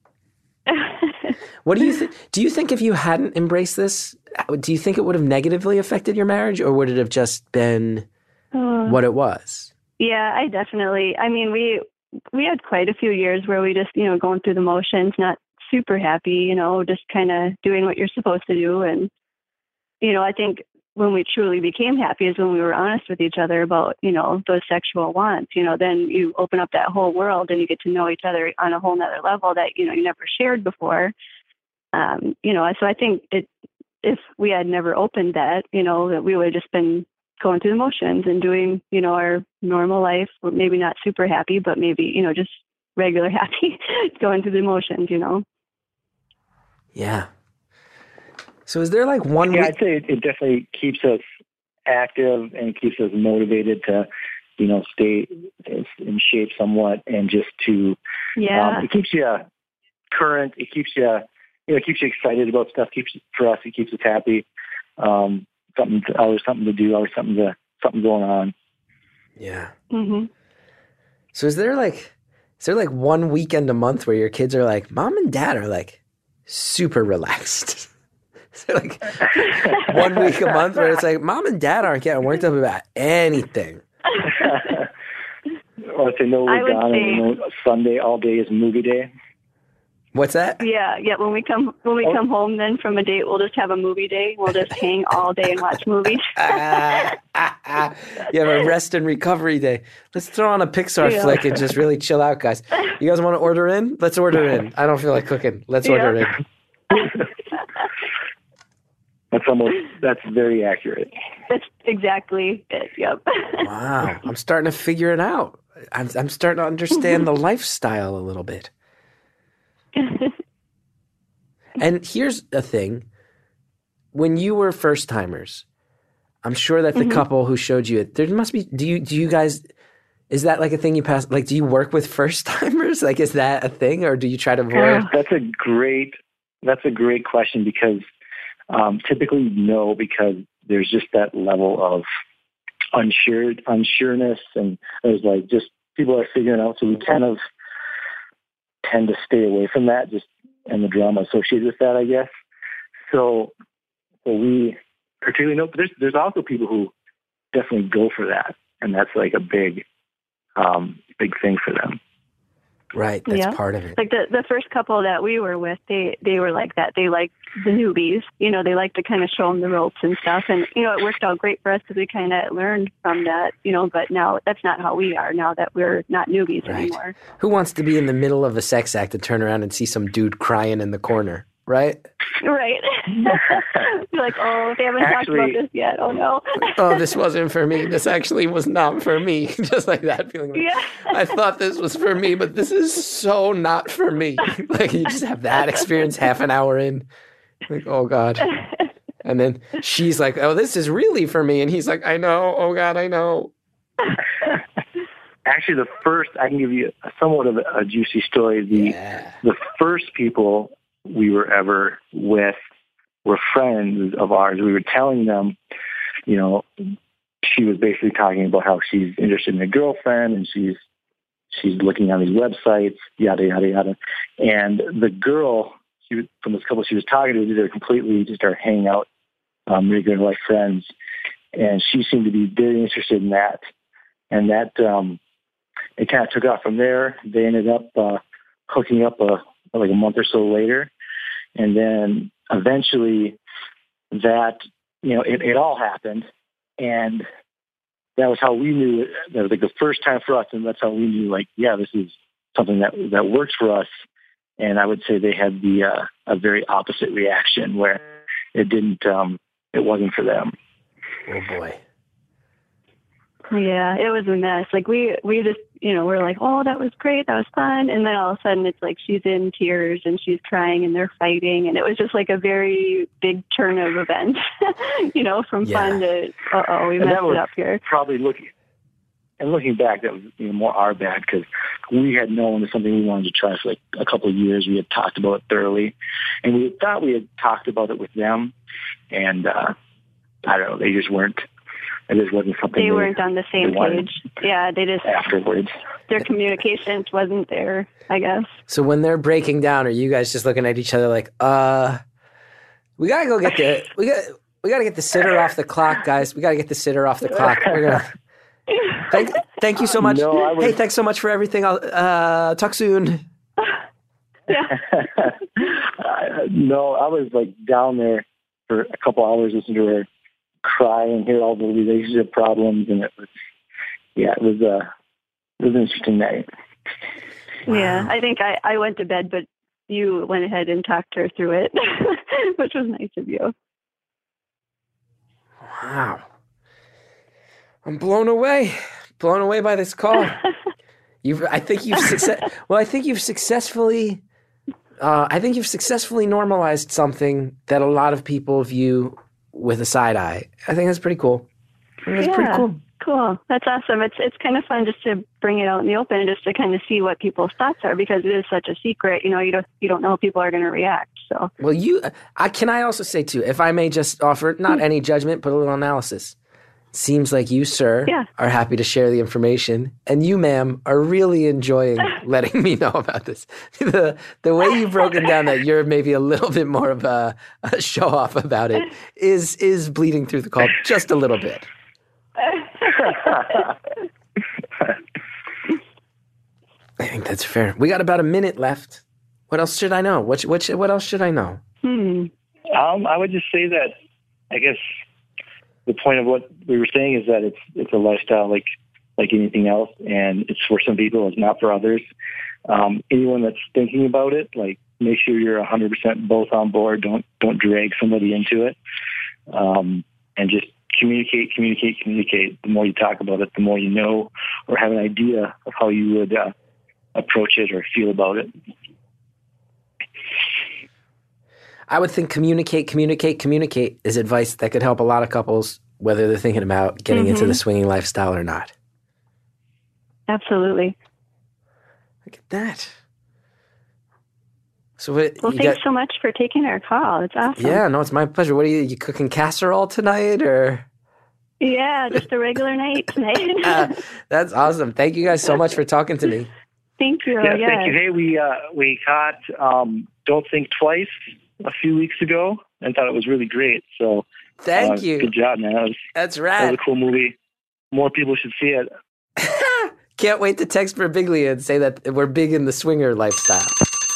What do you think? Do you think if you hadn't embraced this, do you think it would have negatively affected your marriage, or would it have just been Uh, what it was? Yeah, I definitely. I mean, we we had quite a few years where we just, you know, going through the motions, not super happy, you know, just kind of doing what you're supposed to do. And, you know, I think when we truly became happy is when we were honest with each other about, you know, those sexual wants. You know, then you open up that whole world and you get to know each other on a whole nother level that, you know, you never shared before. Um, you know, so I think it, if we had never opened that, you know, that we would have just been going through the motions and doing, you know, our normal life, maybe not super happy, but maybe, you know, just regular happy, going through the motions, you know? Yeah. So is there like one... Yeah, week- I'd say it, it definitely keeps us active and keeps us motivated to, you know, stay in shape somewhat, and just to... Yeah. Um, it keeps you current. It keeps you, you know, it keeps you excited about stuff. Keeps For us, it keeps us happy. Um, something to, always something to do, always something to something going on. Yeah. Mm-hmm. So is there like... Is there like one weekend a month where your kids are like, Mom and Dad are like super relaxed? Is there like one week a month where it's like, Mom and Dad aren't getting worked up about anything? Or say no, I we're would gone, say- and you know, Sunday all day is movie day. What's that? Yeah, yeah. When we come when we Oh. come home, then from a date, we'll just have a movie day. We'll just hang all day and watch movies. ah, ah, ah. You have a rest and recovery day. Let's throw on a Pixar Yeah. flick and just really chill out, guys. You guys want to order in? Let's order in. I don't feel like cooking. Let's order Yeah. in. That's almost that's very accurate. That's exactly it. Yep. Wow, I'm starting to figure it out. I'm, I'm starting to understand the lifestyle a little bit. And here's a thing. When you were first timers, I'm sure that the Mm-hmm. couple who showed you it, there must be, do you, do you guys, is that like a thing you pass, like, do you work with first timers? Like, is that a thing, or do you try to avoid? That's a great that's a great question, because um, typically no, because there's just that level of unsure unsureness, and there's like just people are figuring out, so we kind of tend to stay away from that, just and the drama associated with that, I guess. So, so we particularly know, but there's there's also people who definitely go for that, and that's like a big, um, big thing for them. Right, that's Yeah. part of it. Like the the first couple that we were with, they they were like that. They liked the newbies. You know, they like to kind of show them the ropes and stuff. And you know, it worked out great for us because we kind of learned from that. You know, but now that's not how we are. Now that we're not newbies Right. anymore. Who wants to be in the middle of a sex act and turn around and see some dude crying in the corner, right? Right. You're like, oh, they haven't Actually- talked about this yet. Oh no. Oh, this wasn't for me. This actually was not for me. Just like that feeling. Like, Yeah. I thought this was for me, but this is so not for me. Like, you just have that experience half an hour in. Like, oh God. And then she's like, oh, this is really for me. And he's like, I know. Oh God, I know. Actually, the first, I can give you a, somewhat of a, a juicy story. The Yeah. the first people we were ever with were friends of ours. We were telling them, you know, she was basically talking about how she's interested in a girlfriend, and she's she's looking on these websites, yada yada yada. And the girl, she was, from this couple she was talking to, they're completely just our hangout, um, regular life friends, and she seemed to be very interested in that. And that um, it kind of took off from there. They ended up uh, hooking up a like a month or so later, and then eventually that, you know, it, it all happened, and that was how we knew it. That was like the first time for us, and that's how we knew, like, yeah, this is something that that works for us. And I would say they had the uh, a very opposite reaction, where it didn't, um, it wasn't for them. Oh boy. Yeah, it was a mess. Like we, we just, you know, we're like, oh, that was great, that was fun, and then all of a sudden it's like she's in tears and she's crying and they're fighting, and it was just like a very big turn of events, you know, from Yeah. fun to, uh oh, we And messed that was it up here. probably looking and looking back, that was, you know, more our bad, because we had known it was something we wanted to try for like a couple of years. We had talked about it thoroughly, and we thought we had talked about it with them, and uh, I don't know, they just weren't. It just wasn't something They weren't on the same they wanted page. Yeah, they just afterwards. their communication wasn't there, I guess. So when they're breaking down, are you guys just looking at each other like, uh, we gotta go get the we got we gotta get the sitter off the clock, guys. We gotta get the sitter off the clock. We're gonna thank thank you so much. No, I was- Hey, thanks so much for everything. I'll uh, talk soon. Yeah. Uh, no, I was like down there for a couple hours listening to her cry and hear all the relationship problems, and it was, yeah, it was, uh, it was an interesting night. Yeah, I think I, I went to bed, but you went ahead and talked her through it, which was nice of you. Wow. I'm blown away. Blown away by this call. You've, I think you've success. Well, I think you've successfully. Uh, I think you've successfully normalized something that a lot of people view with a side eye. I think that's pretty cool. I think that's yeah, pretty cool. Cool. That's awesome. It's it's kind of fun just to bring it out in the open and just to kind of see what people's thoughts are, because it is such a secret. You know, you don't you don't know how people are going to react. So. Well, you. I can I also say too, if I may just offer not any judgment, but a little analysis. Seems like you, sir, yeah. are happy to share the information, and you, ma'am, are really enjoying letting me know about this. The the way you've broken down that you're maybe a little bit more of a, a show off about it is is bleeding through the call just a little bit. I think that's fair. We got about a minute left. What else should I know? What what what else should I know? Hmm. Um, I would just say that I guess. The point of what we were saying is that it's it's a lifestyle like like anything else, and it's for some people, it's not for others. Um, anyone that's thinking about it, like make sure you're one hundred percent both on board. Don't don't drag somebody into it, um, and just communicate, communicate, communicate. The more you talk about it, the more you know or have an idea of how you would uh, approach it or feel about it. I would think communicate, communicate, communicate is advice that could help a lot of couples, whether they're thinking about getting mm-hmm. into the swinging lifestyle or not. Absolutely. Look at that. So what, well, thanks got, so much for taking our call. It's awesome. Yeah, no, it's my pleasure. What are you, you cooking casserole tonight or? Yeah, just a regular night tonight. uh, that's awesome. Thank you guys so much for talking to me. Thank you. Yeah, yes. thank you. Hey, we, uh, we caught um, Don't Think Twice a few weeks ago and thought it was really great. So thank uh, you. Good job, man. That was, That's right. That was a cool movie. More people should see it. Can't wait to text Birbiglia and say that we're big in the swinger lifestyle.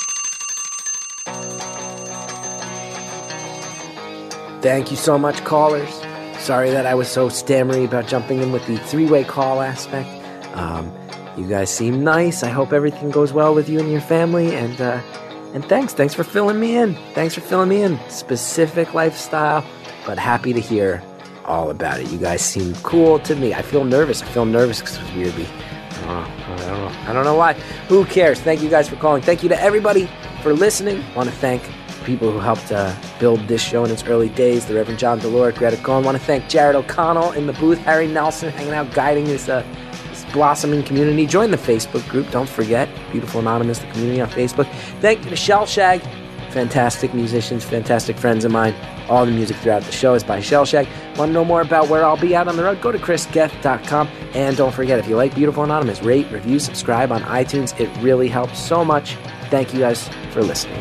Thank you so much, callers. Sorry that I was so stammery about jumping in with the three-way call aspect. Um, you guys seem nice. I hope everything goes well with you and your family. And, uh, And thanks. Thanks for filling me in. Thanks for filling me in. Specific lifestyle, but happy to hear all about it. You guys seem cool to me. I feel nervous. I feel nervous because it's weirdly. Oh, I don't know. I don't know why. Who cares? Thank you guys for calling. Thank you to everybody for listening. I want to thank people who helped uh, build this show in its early days. The Reverend John Delore, Greta Cohn. I want to thank Jared O'Connell in the booth. Harry Nelson hanging out, guiding this uh, blossoming community. Join the Facebook group. Don't forget, Beautiful Anonymous, the community on Facebook. Thank you to Shellshag, fantastic musicians, fantastic friends of mine. All the music throughout the show is by Shellshag. Want to know more about where I'll be out on the road? Go to chris geth dot com. And don't forget, if you like Beautiful Anonymous, rate, review, subscribe on iTunes. It really helps so much. Thank you guys for listening.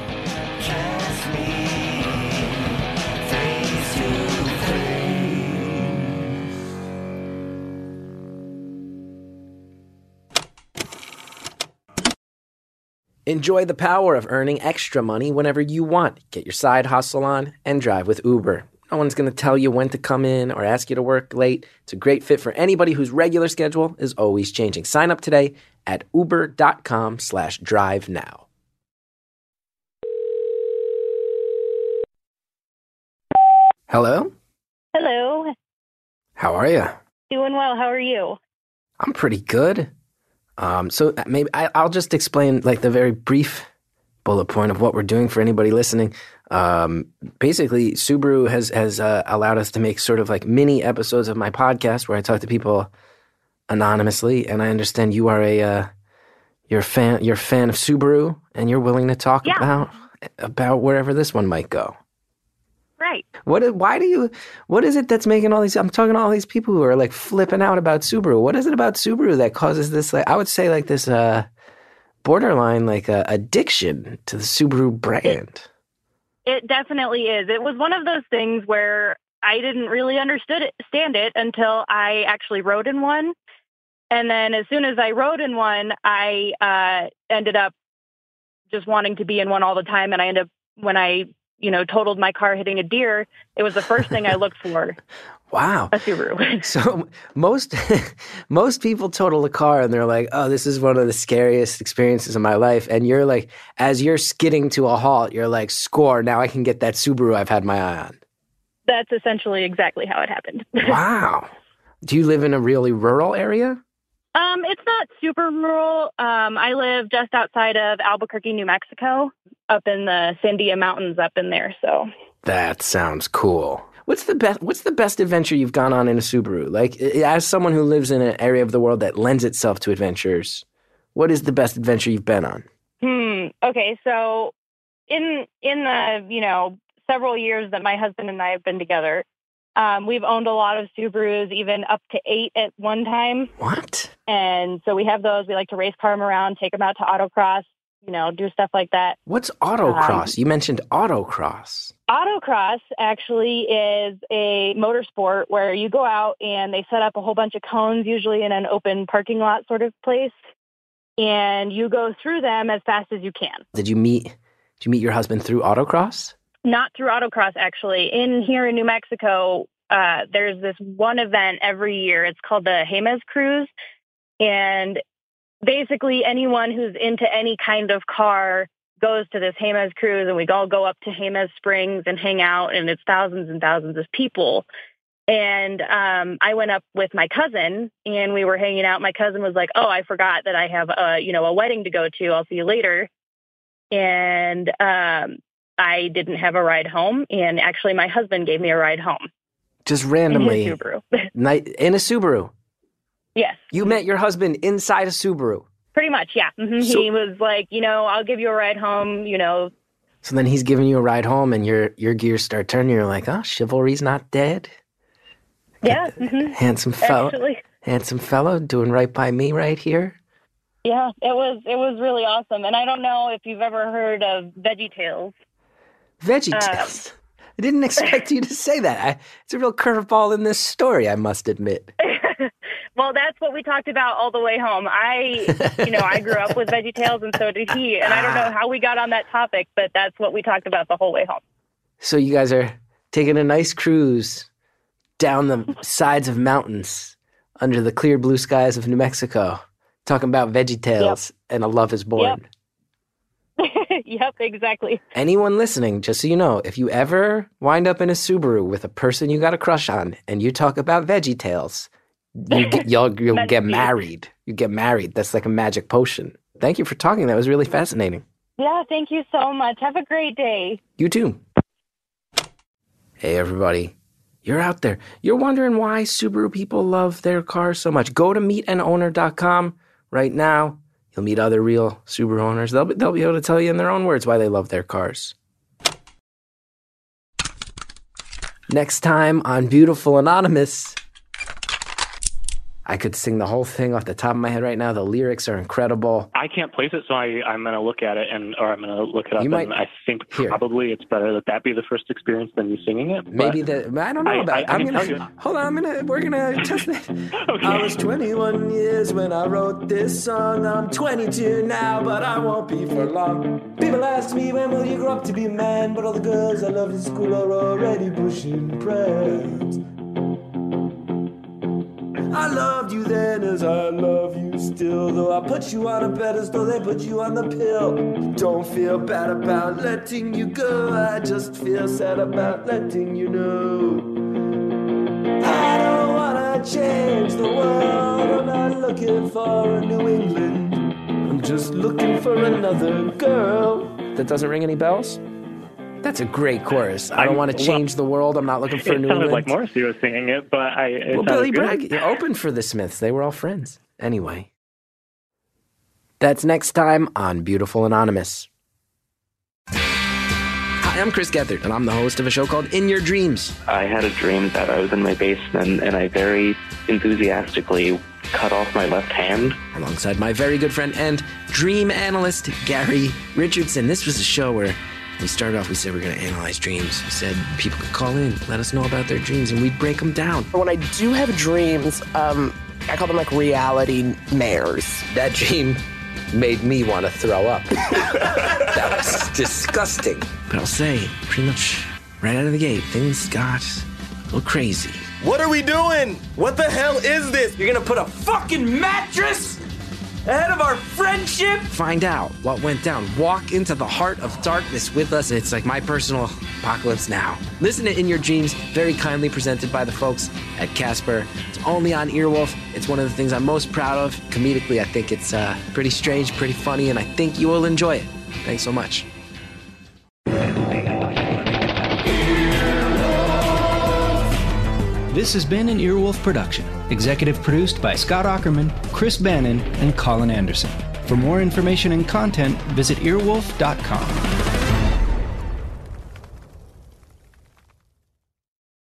Enjoy the power of earning extra money whenever you want. Get your side hustle on and drive with Uber. No one's going to tell you when to come in or ask you to work late. It's a great fit for anybody whose regular schedule is always changing. Sign up today at uber.com slash drive now. Hello? Hello. How are you? Doing well. How are you? I'm pretty good. Um, so maybe I, I'll just explain like the very brief bullet point of what we're doing for anybody listening. Um, basically, Subaru has has uh, allowed us to make sort of like mini episodes of my podcast where I talk to people anonymously. And I understand you are a uh, you're a fan you're a fan of Subaru, and you're willing to talk yeah. about about wherever this one might go. Right. What? Why do you? What is it that's making all these? I'm talking to all these people who are like flipping out about Subaru. What is it about Subaru that causes this? Like, I would say, like this uh, borderline like uh, addiction to the Subaru brand. It, it definitely is. It was one of those things where I didn't really understood it, stand it until I actually rode in one, and then as soon as I rode in one, I uh, ended up just wanting to be in one all the time, and I ended up when I you know, totaled my car hitting a deer, it was the first thing I looked for. Wow. A Subaru. So most most people total a car and they're like, oh, this is one of the scariest experiences of my life. And you're like, as you're skidding to a halt, you're like, score, now I can get that Subaru I've had my eye on. That's essentially exactly how it happened. Wow. Do you live in a really rural area? Um, it's not super rural. Um, I live just outside of Albuquerque, New Mexico, up in the Sandia Mountains up in there. So that sounds cool. What's the best What's the best adventure you've gone on in a Subaru? Like, as someone who lives in an area of the world that lends itself to adventures, what is the best adventure you've been on? Hmm. Okay, so in in the, you know, several years that my husband and I have been together, um, we've owned a lot of Subarus, even up to eight at one time. What? And so we have those. We like to race car them around, take them out to autocross, you know, do stuff like that. What's autocross? Um, you mentioned autocross. Autocross actually is a motorsport where you go out and they set up a whole bunch of cones, usually in an open parking lot sort of place, and you go through them as fast as you can. Did you meet, did you meet your husband through autocross? Not through autocross, actually. In here in New Mexico, uh, there's this one event every year. It's called the Jemez Cruise, and basically anyone who's into any kind of car goes to this Jemez Cruise, and we all go up to Jemez Springs and hang out, and it's thousands and thousands of people. And um, I went up with my cousin, and we were hanging out. My cousin was like, oh, I forgot that I have a, you know, a wedding to go to. I'll see you later. And um, I didn't have a ride home, and actually my husband gave me a ride home. Just randomly? In his Subaru. Night, in a Subaru? Yes. You met your husband inside a Subaru? Pretty much, yeah. Mm-hmm. So, he was like, you know, I'll give you a ride home, you know. So then he's giving you a ride home, and your your gears start turning. You're like, oh, chivalry's not dead. Yeah. Mm-hmm. Handsome fellow. Actually. Handsome fellow doing right by me right here. Yeah, it was it was really awesome. And I don't know if you've ever heard of VeggieTales. VeggieTales? Um, I didn't expect you to say that. I, it's a real curveball in this story, I must admit. Well, that's what we talked about all the way home. I, you know, I grew up with VeggieTales, and so did he. And I don't know how we got on that topic, but that's what we talked about the whole way home. So you guys are taking a nice cruise down the sides of mountains under the clear blue skies of New Mexico, talking about VeggieTales yep. and A Love Is Born. Yep. Yep, exactly. Anyone listening, just so you know, if you ever wind up in a Subaru with a person you got a crush on and you talk about VeggieTales, You get, you'll you'll get married. You get married. That's like a magic potion. Thank you for talking. That was really fascinating. Yeah, thank you so much. Have a great day. You too. Hey, everybody. You're out there. You're wondering why Subaru people love their cars so much. Go to meet an owner dot com right now. You'll meet other real Subaru owners. They'll be, they'll be able to tell you in their own words why they love their cars. Next time on Beautiful Anonymous, I could sing the whole thing off the top of my head right now. The lyrics are incredible. I can't place it, so I, I'm going to look at it, and or I'm going to look it up. You might, and I think here. probably it's better that that be the first experience than you singing it. Maybe the I don't know I, about. I, I I'm can gonna tell you. hold on. I'm gonna we're gonna test it. Okay. I was twenty-one years when I wrote this song. I'm twenty-two now, but I won't be for long. People ask me when will you grow up to be a man, but all the girls I loved in school are already pushing prams. I loved you then as I love you still. Though I put you on a pedestal, they put you on the pill. Don't feel bad about letting you go. I just feel sad about letting you know. I don't wanna change the world. I'm not looking for a New England. I'm just looking for another girl. That doesn't ring any bells? That's a great chorus. I don't I'm, want to change well, the world. I'm not looking for a New It sounded England. like Morrissey was singing it, but I... It well, Billy good. Bragg opened for the Smiths. They were all friends. Anyway. That's next time on Beautiful Anonymous. Hi, I'm Chris Gethard, and I'm the host of a show called In Your Dreams. I had a dream that I was in my basement, and I very enthusiastically cut off my left hand. Alongside my very good friend and dream analyst, Gary Richardson. This was a show where we started off, we said we we're going to analyze dreams. We said people could call in, let us know about their dreams, and we'd break them down. When I do have dreams, um, I call them like reality mares. That dream made me want to throw up. That was disgusting. But I'll say, pretty much right out of the gate, things got a little crazy. What are we doing? What the hell is this? You're gonna put a fucking mattress ahead of our friendship? Find out what went down. Walk into the heart of darkness with us. It's like my personal Apocalypse Now. Listen to In Your Dreams, very kindly presented by the folks at Casper. It's only on Earwolf. It's one of the things I'm most proud of. Comedically, I think it's uh, pretty strange, pretty funny, and I think you will enjoy it. Thanks so much. This has been an Earwolf production, executive produced by Scott Aukerman, Chris Bannon, and Colin Anderson. For more information and content, visit earwolf dot com.